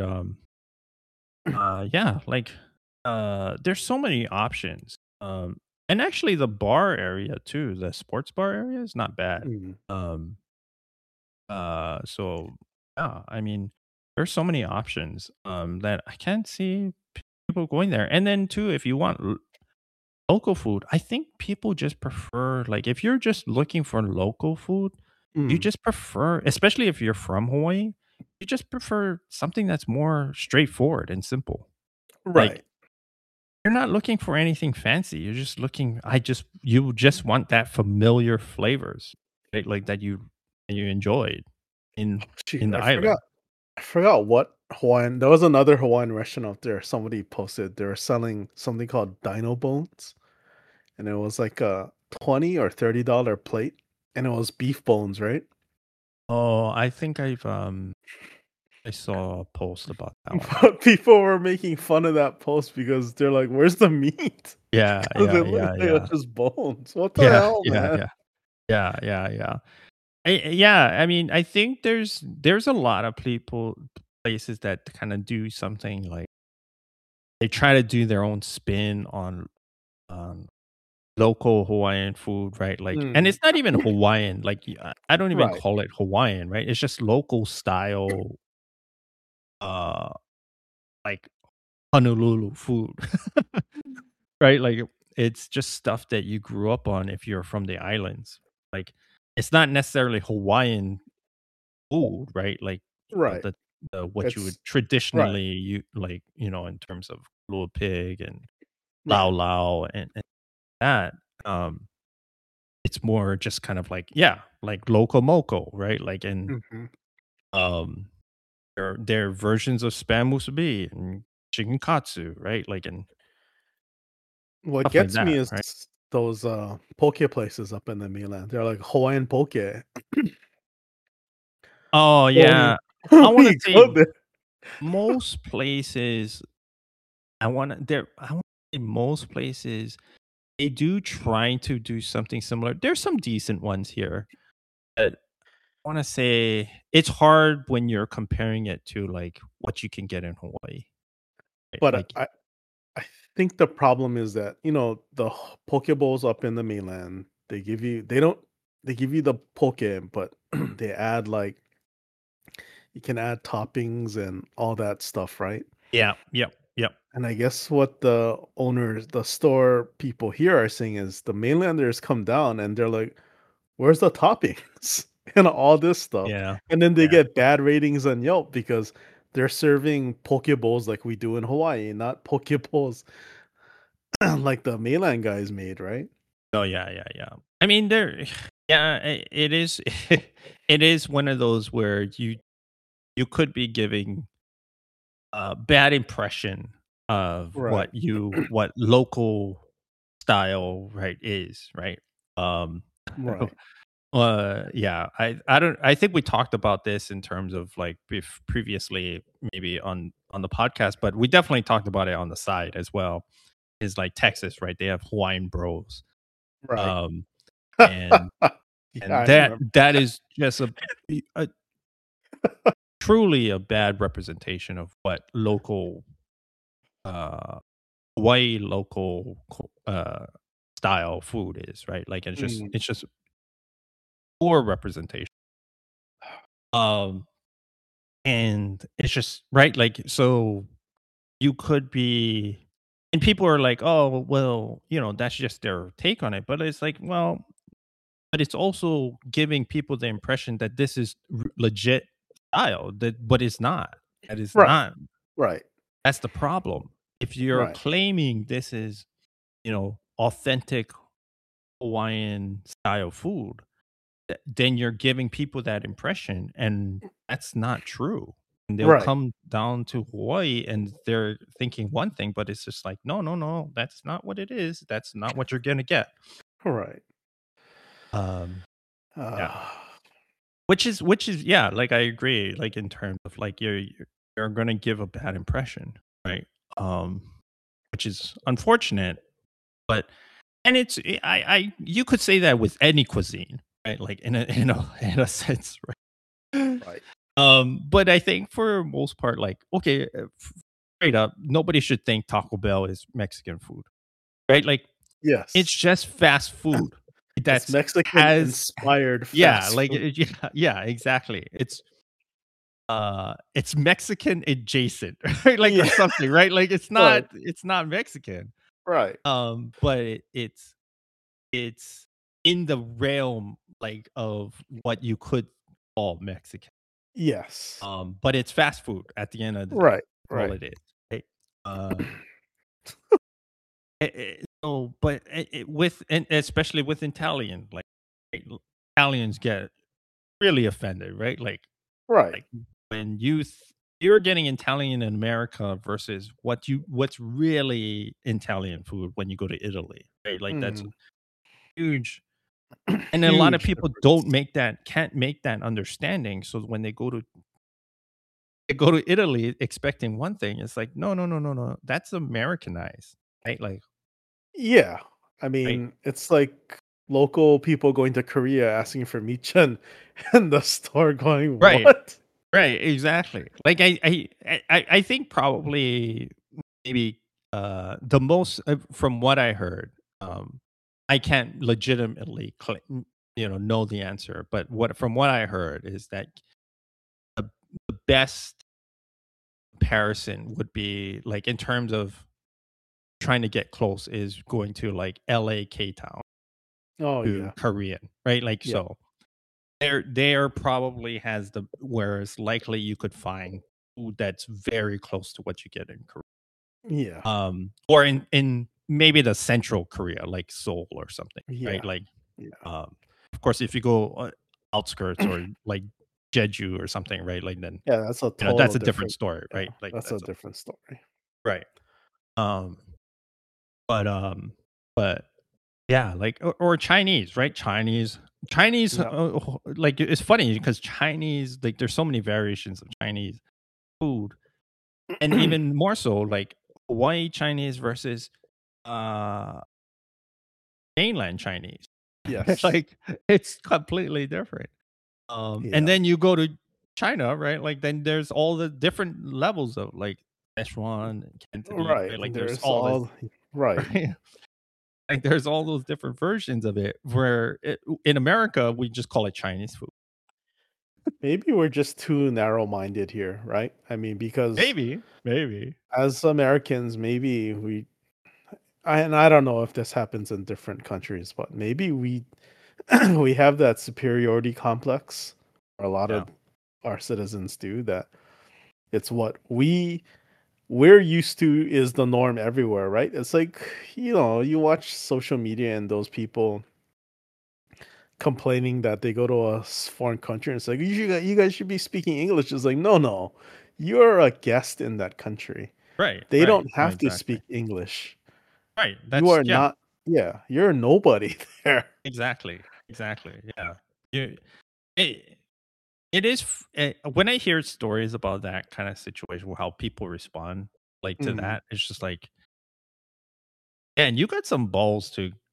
yeah, like there's so many options. And actually the bar area too, the sports bar area is not bad. Mm. Um so yeah, I mean, there's so many options that I can't see people going there. And then too, if you want local food, I think people just prefer, like, if you're just looking for local food, you Mm. just prefer, especially if you're from Hawaii, you just prefer something that's more straightforward and simple. Like, Right. you're not looking for anything fancy. You're just looking, you just want that familiar flavors, right? Like that you enjoyed in Shoot, in the island. I forgot what Hawaiian there was another Hawaiian restaurant out there somebody posted. They were selling something called Dino Bones, and it was like a 20 or $30 plate, and it was beef bones, right? Oh, I think I saw a post about that one. But people were making fun of that post because they're like, "Where's the meat?" Yeah, Because yeah, it looked yeah, like it yeah. was just bones. What the Yeah, hell, yeah, man? yeah. Yeah, yeah, yeah. Yeah, I mean, I think there's a lot of places that kinda do something like they try to do their own spin on local Hawaiian food, right? Like, and Mm, it's not even Hawaiian, like, I don't even right. call it Hawaiian, right? It's just local style, uh like Honolulu food. Right? Like it's just stuff that you grew up on if you're from the islands. Like it's not necessarily Hawaiian food, right? Like, Right. the what you would It's right. traditionally you like, in terms of little pig and lau Right. lau and that. Um, it's more just kind of like, yeah, like loco moco, right? Like in Mhm. um their versions of spam musubi and chicken katsu, right? Like and What stuff like gets me that, is right? those poke places up in the mainland. They're like Hawaiian poke. Oh When yeah. I when want to we say go there. most places I want to say most places they do try to do something similar. There's some decent ones here. But I want to say it's hard when you're comparing it to like what you can get in Hawaii. Right? But Like I think the problem is that, the poke bowls up in the mainland, they don't they give you the poke, but they add like you can add toppings and all that stuff, right? yeah, yep, yep. And I guess what the store people here are saying is the mainlanders come down and they're like, "Where's the toppings?" and all this stuff. Yeah. And then they Yeah. get bad ratings on Yelp because they're serving poke bowls like we do in Hawaii, not poke bowls like the mainland guys made, right? Oh yeah, yeah, yeah. I mean there yeah, it is it is one of those where you could be giving a bad impression of Right. what local style, right, is, right? Um, Right. yeah, I don't I think we talked about this in terms of like previously maybe on the podcast, but we definitely talked about it on the side as well. Is like Texas, right? They have Hawaiian Bros. Right. Um, and Yeah, and I that remember. that is just a truly a bad representation of what local uh Hawaii local style food is, right? Like Mm. it's just poor representation. Um and it's just right like so you could be and people are like, "Oh, well, that's just their take on it." But it's like, well, but it's also giving people the impression that this is legit style but it's not. That is Right. not. Right. That's the problem. If you're Right. claiming this is, authentic Hawaiian style food, then you're giving people that impression, and that's not true. And they'll Right. come down to Hawaii and they're thinking one thing, but it's just like, no, no, no, that's not what it is. That's not what you're gonna get. Right. Um, yeah, Ah, which is yeah, like I agree. Like in terms of like you're gonna give a bad impression, right? Um, which is unfortunate, but and I you could say that with any cuisine, right? Like in a sense, right? right. But I think for most part, like okay, straight up, nobody should think Taco Bell is Mexican food, right? Like it's Yes. just fast food It's that's Mexican has inspired yeah, fast like food. yeah, yeah, exactly. It's Mexican adjacent, right? Like or Yeah. something, right? Like Right. it's not Mexican. Right. But it's in the realm, like, of what you could call Mexican. Yes. But it's fast food at the end of the day. Right. That's all Right. it is, right? Uh, so but with and especially with Italian, like, right, Italians get really offended, right? Right. Like, when you're getting Italian in America versus what's really Italian food when you go to Italy, right? Like, that's Mhm. huge. And a lot of Huge people difference. can't make that understanding. So when they go to Italy expecting one thing, it's like, no, no, no, no, no. That's Americanized, right? Like, Yeah. I right, mean, it's like local people going to Korea asking for michun and the store going, right, "What?" right, exactly. Like I think probably maybe the most from what I heard, I can't legitimately know the answer, but what from what I heard is that the best comparison would be like in terms of trying to get close is going to like LA, K Town Oh to yeah. Korean, right? Like Yeah. so there probably has the whereas likely you could find food that's very close to what you get in Korea. Yeah. Or in maybe the central Korea, like Seoul or something, right? Yeah. Like Yeah. of course if you go outskirts or like Jeju or something, right? Like then Yeah, that's a that's total a different different. story, Yeah, right? Like that's a that's a different story. right. Um but but yeah, like or Chinese, right? Chinese Yeah. like it's funny because Chinese like there's so many variations of Chinese food and even more so like Hawaii Chinese versus uh mainland Chinese. It's Yes. like it's completely different. And Yeah. then you go to China, right? Like then there's all the different levels of like Szechuan, Cantonese, Right. right? Like there's There's all this, all right. right? Like there's all those different versions of it. Where in America we just call it Chinese food. Maybe we're just too narrow-minded here, right? I mean, because Maybe. as Americans, maybe and I don't know if this happens in different countries, but maybe we we have that superiority complex, or a lot Yeah. of our citizens do, that it's what we're used to is the norm everywhere, right? It's like, you watch social media and those people complaining that they go to a foreign country and it's like, you guys should be speaking English. It's like, no, no, you're a guest in that country. Right. They Right. don't No, have to exactly. speak English. Right. You That's are yeah. not, yeah, you're nobody there. Exactly. Exactly. Yeah. You, it, it is when I hear stories about that kind of situation, how people respond like to Mhm. that, it's just like, and you got some balls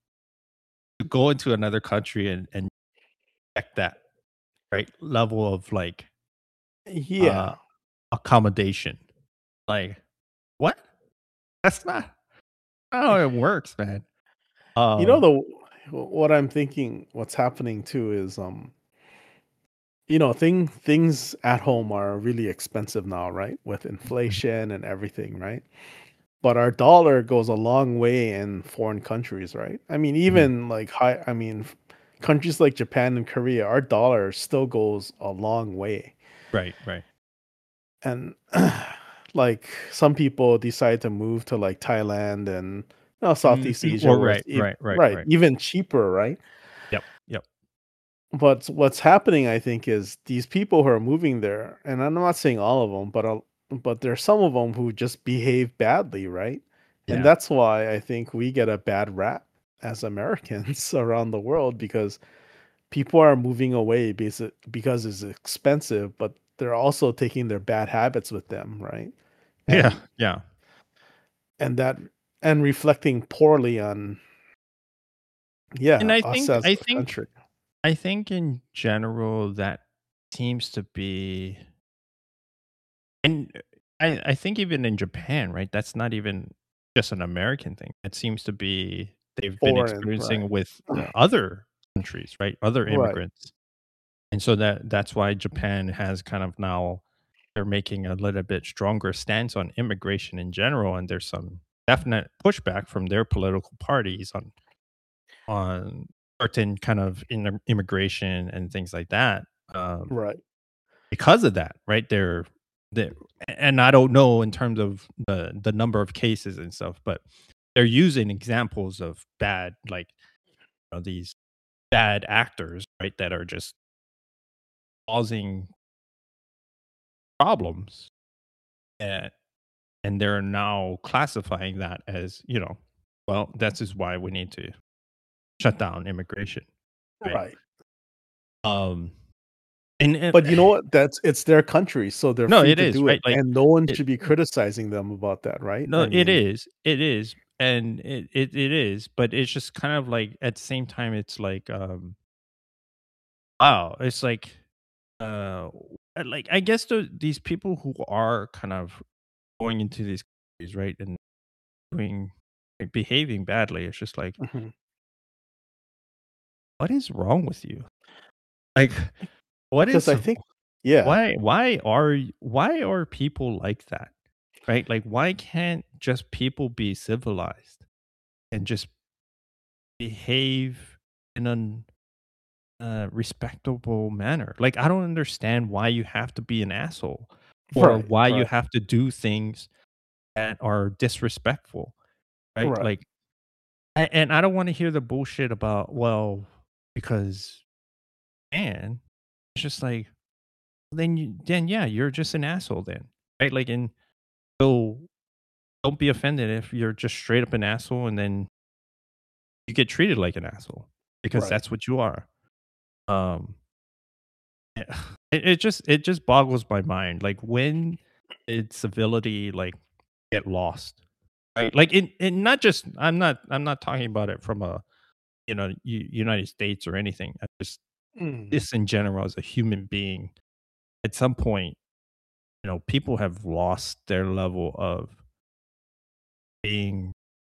to go into another country and check that right level of like Yeah. uh accommodation. Like what? That's not how it works, man. You know, Um, what I'm thinking, what's happening too is, things at home are really expensive now, right? With mhm, inflation and everything, right? But our dollar goes a long way in foreign countries, right? I mean, mhm. even like countries like Japan and Korea, our dollar still goes a long way. Right, right. And like some people decide to move to like Thailand and Southeast Asia Or where it's right, right, right, right, right. even cheaper, right? Yep, yep. But what's happening, I think, is these people who are moving there, and I'm not saying all of them, but there's some of them who just behave badly, right? And Yeah. that's why I think we get a bad rap as Americans around the world, because people are moving away because it's expensive, but they're also taking their bad habits with them, right? Yeah, And yeah. and that and reflecting poorly on, And yeah, us as I a think country. I think in general that seems to be and I think even in Japan, right? That's not even just an American thing. It seems to be they've been Foreign, right? experiencing with other countries, right? Other Right, immigrants. And so that's why Japan has kind of now they're making a little bit stronger stance on immigration in general, and there's some definite pushback from their political parties on certain kind of immigration and things like that. right, Because of that, right? They're and I don't know in terms of the number of cases and stuff, but they're using examples of bad, like these bad actors, right? That are just causing problems, and they're now classifying that as well, that's is why we need to shut down immigration, right? right. Um, and But you know what? It's their country, so they're no, free it to is do it, right. Like and no one it, should be criticizing them about that, right? no, I mean, it is, and it is, but it's just kind of like at the same time, it's like wow, it's uh, like I guess these people who are kind of going into these countries, right, and doing like, behaving badly, it's just like mhm, what is wrong with you? Like, what because is I think, yeah, why are people like that? right? Like, why can't just people be civilized and just behave in an respectable manner? Like, I don't understand why you have to be an asshole or Right, why you right, have to do things that are disrespectful, right? right, Like, and I don't want to hear the bullshit about, well, because man, it's just like, then yeah, you're just an asshole then, right? Like, and so don't be offended if you're just straight up an asshole and then you get treated like an asshole because right. that's what you are. Um, eh, it just boggles my mind. Like, when did civility like get lost? Right? Like, in not just I'm not talking about it from a United States or anything. I just Mm. this in general as a human being. At some point, people have lost their level of being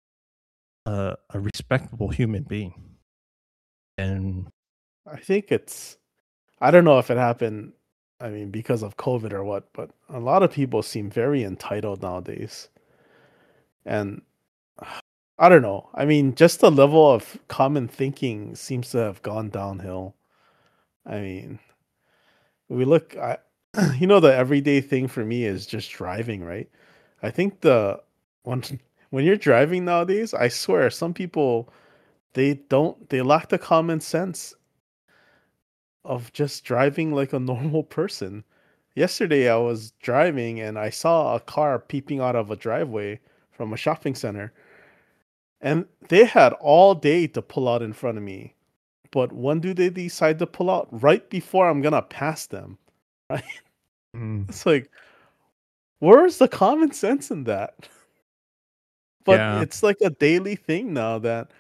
a respectable human being. And I think it's I don't know if it happened, I mean, because of COVID or what, but a lot of people seem very entitled nowadays. And I don't know. I mean, just the level of common thinking seems to have gone downhill. I mean, we look I the everyday thing for me is just driving, right? I think the when when you're driving nowadays, I swear some people they lack the common sense of just driving like a normal person. Yesterday I was driving and I saw a car peeping out of a driveway from a shopping center, and they had all day to pull out in front of me. But when do they decide to pull out? Right before I'm gonna pass them. Right? mm, It's like, where's the common sense in that? But yeah, it's like a daily thing now that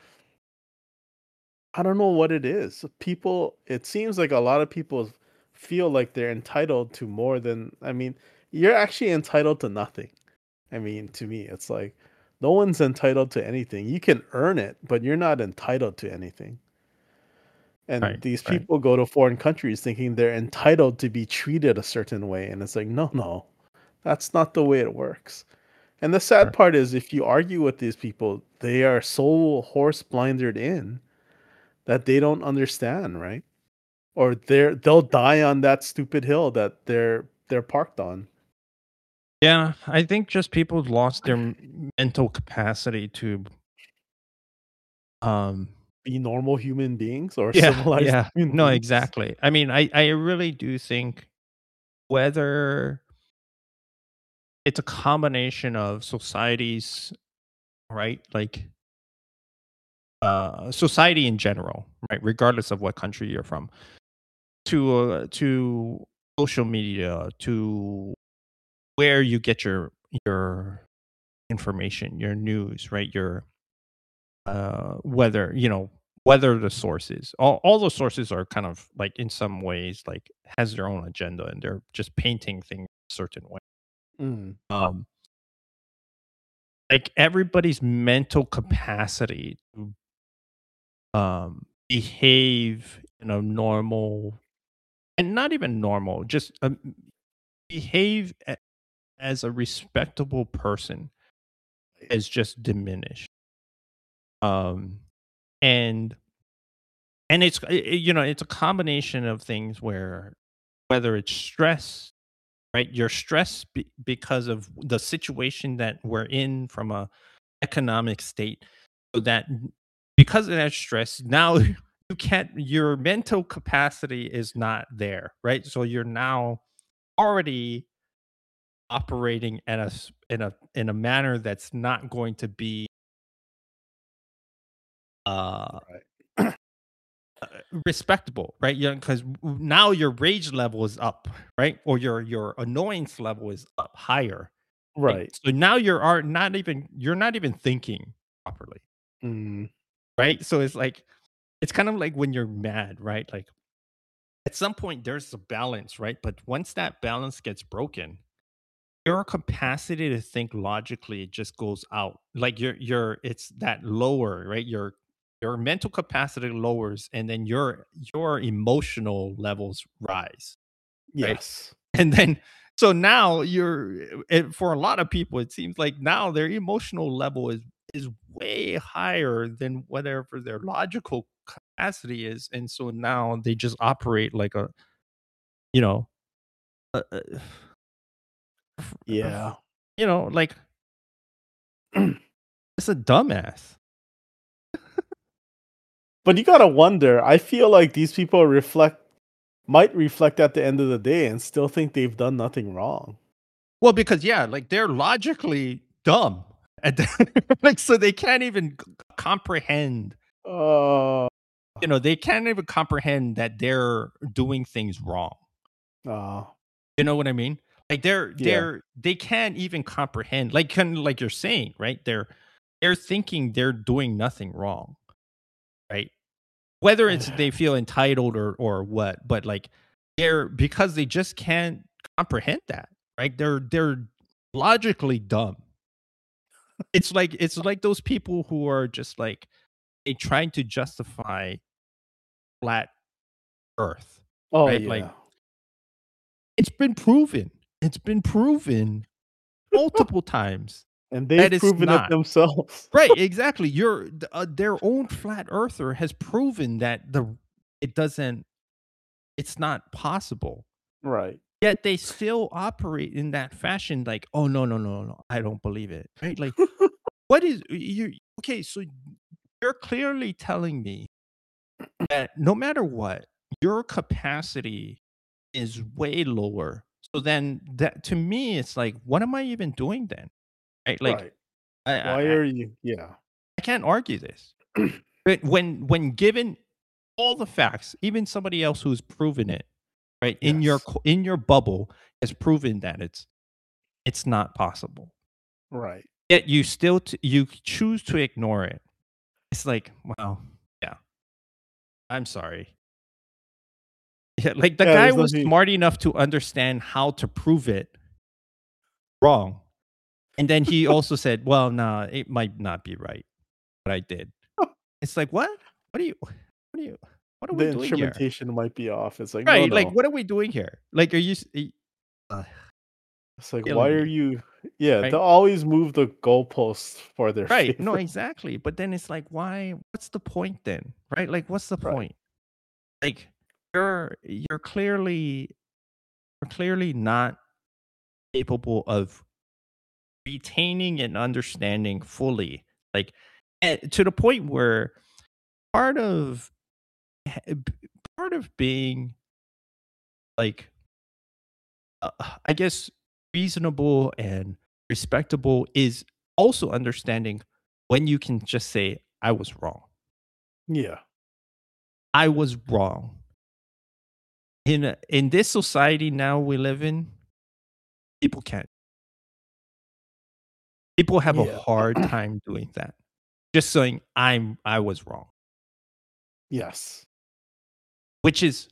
I don't know what it is. People, it seems like a lot of people feel like they're entitled to more than, I mean, you're actually entitled to nothing. I mean, to me, it's like no one's entitled to anything. You can earn it, but you're not entitled to anything. And right, these right, people go to foreign countries thinking they're entitled to be treated a certain way. And it's like, no, no, that's not the way it works. And the sad right. part is, if you argue with these people, they are so horse blinded in that they don't understand, right? Or they'll die on that stupid hill that they're parked on. Yeah, I think just people lost their mental capacity to, um, Be normal human beings or yeah, civilized yeah, human no, beings. exactly. I mean, I really do think whether it's a combination of societies, right? Like, society in general, right? Regardless of what country you're from, to social media, to where you get your information, your news, right? Your whether whether the sources, all the sources are kind of like in some ways like has their own agenda and they're just painting things a certain way. Mm, Um, like everybody's mental capacity to behave in a normal and not even normal, just behave as a respectable person is just diminished. Um, and it's it's a combination of things where whether it's stress, right? You're stressed because of the situation that we're in from a economic state, so that because of that stress, now you can't. Your mental capacity is not there, right? So you're now already operating at in a manner that's not going to be uh right. respectable, right? Yeah, because now your rage level is up, right? Or your annoyance level is up higher. Right? Right. So now you're not even thinking properly, Mm, right? So it's like it's kind of like when you're mad, right? Like at some point there's a balance, right? But once that balance gets broken, your capacity to think logically just goes out. Like it's that lower, right? Your mental capacity lowers and then your emotional levels rise, right? yes. And then So now for a lot of people, it seems like now their emotional level is way higher than whatever their logical capacity is, and so now they just operate like a, you know, a, a, Yeah. like it's a dumbass. But you gotta wonder. I feel like these people might reflect at the end of the day and still think they've done nothing wrong. Well, because yeah, like they're logically dumb, and like so they can't even comprehend. Uh, They can't even comprehend that they're doing things wrong. uh, You know what I mean? Like yeah. they can't even comprehend. Like kind of like you're saying, right? They're thinking they're doing nothing wrong, right? Whether it's they feel entitled or what, but like because they just can't comprehend that, right? They're logically dumb. It's like those people who are just like they trying to justify flat Earth, Oh right? Like yeah. it's been proven. It's been proven multiple times And that they've it's proven it not. themselves. Right, exactly. Their own flat earther has proven that it doesn't it's not possible. Right. Yet they still operate in that fashion like, "Oh no, no, no, no. I don't believe it." Right? Like what is you okay, so you're clearly telling me that no matter what, your capacity is way lower. So then that to me it's like, what am I even doing then? Right? Like Right. I Why I, are you? Yeah. I can't argue this. But when given all the facts, even somebody else who's proven it, right, Yes. in your bubble has proven that it's not possible. Right. Yet you choose to ignore it. It's like, well, yeah, I'm sorry. Yeah, like the Yeah. guy There's was nothing. smart enough to understand how to prove it wrong. And then he also said, well, no, it might not be right what I did. It's like, what? What are you what are we The doing here? instrumentation might be off. It's like, no, Right, like, no. what are we doing here? Like, are you uh, It's like, why killing are me, you? Yeah, they right? always move the goalposts for their Right, no, favor. exactly, but then it's like, why what's the point then, right? Like, what's the Right. point? Like, you're clearly not capable of retaining and understanding fully, like, to the point where part of part of being, like, I guess, reasonable and respectable is also understanding when you can just say, I was wrong. Yeah. I was wrong. In this society now we live in, people can't. People have a Yeah. hard time doing that. Just saying I was wrong, Yes. which is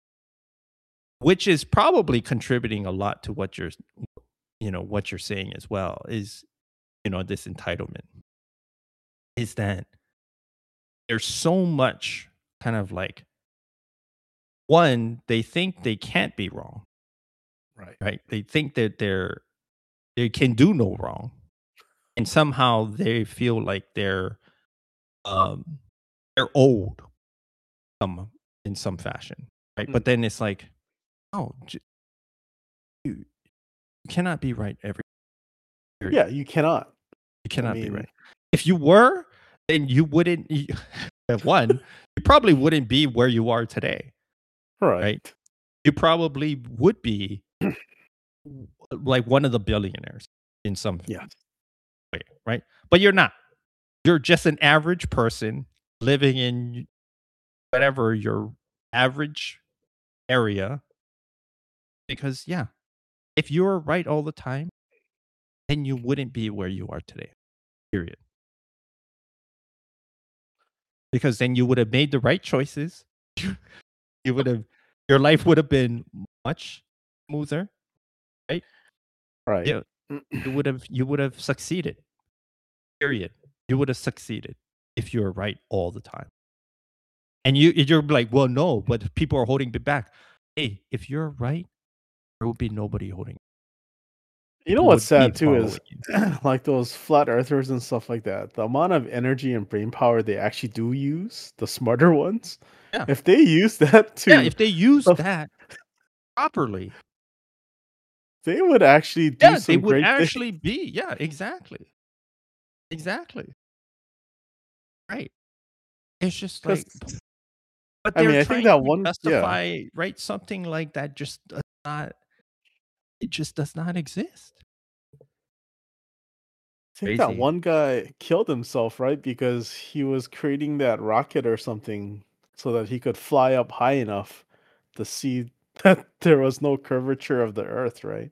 probably contributing a lot to what you're saying as well is, this entitlement is that there's so much kind of like one, they think they can't be wrong, Right. right? They think that they can do no wrong, and somehow they feel like um they're old some in some fashion, right? But Mm. then it's like, oh, you cannot be right every period. Yeah, you cannot. You I cannot be mean, right. If you were, then you wouldn't. One, you probably wouldn't be where you are today, right? right. You probably would be like one of the billionaires in some Yes. way, right? But you're not. You're just an average person living in whatever your average area. Because, yeah, if you were right all the time, then you wouldn't be where you are today, period. Because then you would have made the right choices. You would have, your life would have been much smoother, right? Right. Yeah, you would have succeeded, period. You would have succeeded if you were right all the time. And you're like, well, no, but people are holding me back. Hey, if you're right, there will be nobody holding. You know people what's would be sad too is following you. like those flat earthers and stuff like that. The amount of energy and brain power they actually do use, the smarter ones, Yeah. if they use that Yeah, to, if they use of- that properly, they would actually do yeah, they some would great things. actually be. Yeah, exactly. Exactly. Right. It's just Because like, but I they're mean, I think trying that to one, yeah, justify, right? Something like that just does not, it just does not exist. I think that Crazy. one guy killed himself, right? Because he was creating that rocket or something so that he could fly up high enough to see that there was no curvature of the Earth, right?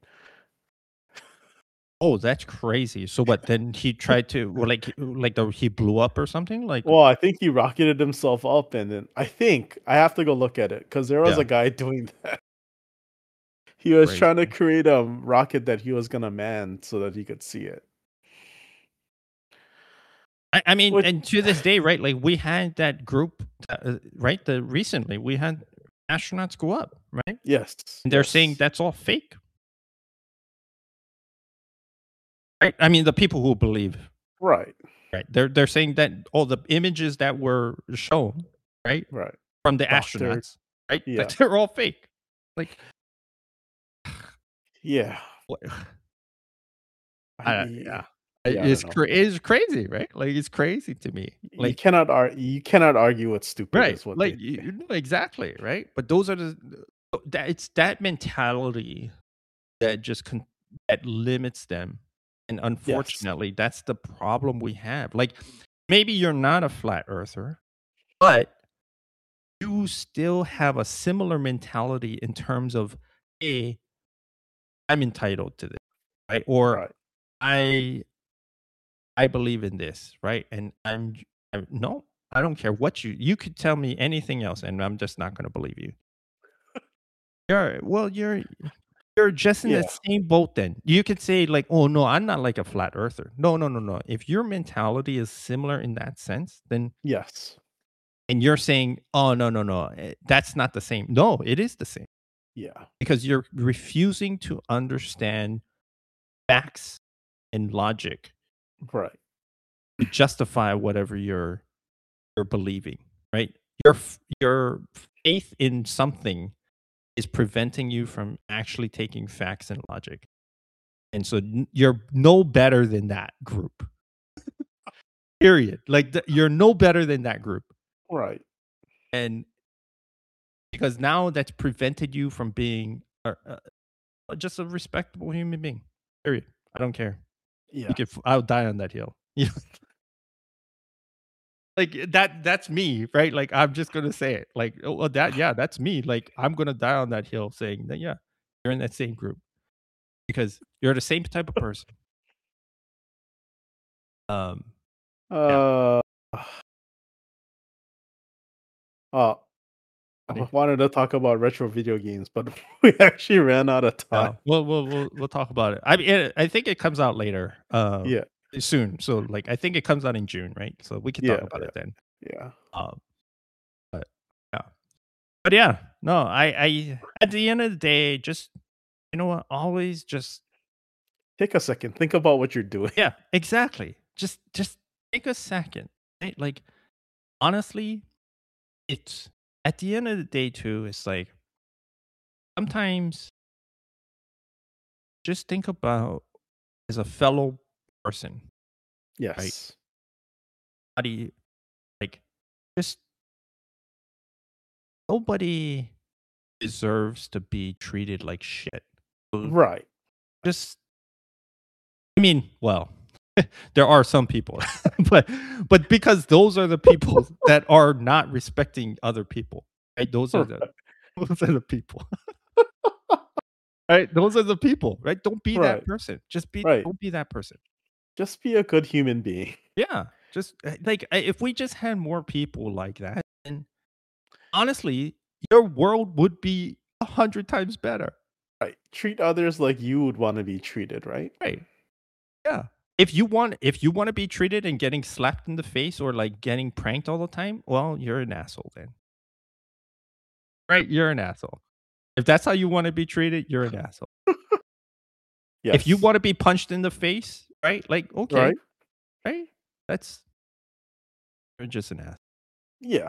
Oh, that's crazy. So what? Then he tried to, well, he blew up or something. Like, Well, I think he rocketed himself up, and then I think I have to go look at it because there was yeah, a guy doing that. He was trying to crazy. create a rocket that he was gonna man so that he could see it. I mean, Which, and to this day, right? Like we had that group, right? The recently we had astronauts go up, right? yes, And they're saying yes, that's all fake, right? I mean, the people who believe, right, right? They're saying that all the images that were shown, right, right. from the Doctor, astronauts, right, that yeah, they're all fake. Like, yeah. what? I, Yeah, yeah, I don't know. it's crazy, right? Like it's crazy to me. Like, You cannot argue what's stupid right, is what like they say. you know exactly, right? But those are it's that mentality that that limits them, and Yes, unfortunately, that's the problem we have. Like, maybe you're not a flat earther, but you still have a similar mentality in terms of, hey, I'm entitled to this, right? Or right. I I believe in this, right? And no, I don't care what you could tell me anything else, and I'm just not going to believe you. You're just in the Yeah, same boat. Then you could say like, oh no, I'm not like a flat earther. No, no, no, no. If your mentality is similar in that sense, then yes, and you're saying, oh no, no, no, that's not the same. No, it is the same yeah, because you're refusing to understand facts and logic right, to justify whatever you're believing, right? Your faith in something is preventing you from actually taking facts and logic. And so you're no better than that group. Period. Like you're no better than that group. right. And because now that's prevented you from being just a respectable human being. Period. I don't care. Yeah, I'll die on that hill. You know, like that's me, right? Like I'm just gonna say it. Like, oh, well, yeah, that's me. Like I'm gonna die on that hill saying that, yeah, you're in that same group because you're the same type of person. Um, yeah. uh, uh, I Funny. wanted to talk about retro video games, but we actually ran out of time. Yeah. We'll talk about it. I mean, I think it comes out later, Yeah, soon. So like, I think it comes out in June, right? So we can talk yeah, about yeah, it then. yeah. Um, but yeah, but yeah, no, I at the end of the day, just you know what, always just Take a second. Think about what you're doing. yeah, exactly. Just take a second, right? Like honestly, it's at the end of the day too. It's like sometimes just think about as a fellow person, right? Yes. How do you like just nobody deserves to be treated like shit. So Right. just I mean, well, there are some people, but because those are the people that are not respecting other people, right? Those are the people, right? Those are the people, right? Don't be that Right. person. Right. Don't be that person. Just be a good human being. Yeah, just like if we just had more people like that, then honestly, your world would be 100 times better, Right. Treat others like you would want to be treated, right? right? Yeah. If you want to be treated and getting slapped in the face or like getting pranked all the time, well, you're an asshole then. Right? You're an asshole. If that's how you want to be treated, you're an asshole. Yes. If you want to be punched in the face, right? Like, okay, right? That's you're just an ass. Yeah.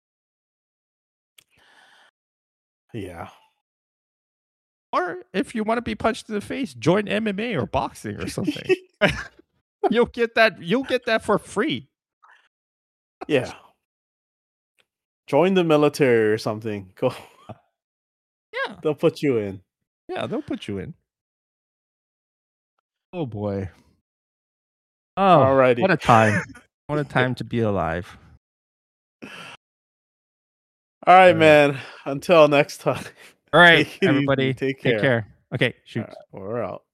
Yeah. Or if you want to be punched in the face, join MMA or boxing or something. You'll get that for free. Yeah. Join the military or something. Go. Yeah. They'll put you in. Yeah, they'll put you in. Oh boy. Oh, Alrighty. what a time. What a time to be alive. All right, man. Until next time. All right, Take it everybody. easy. Take Take care. care. Okay, shoot. All right, we're out.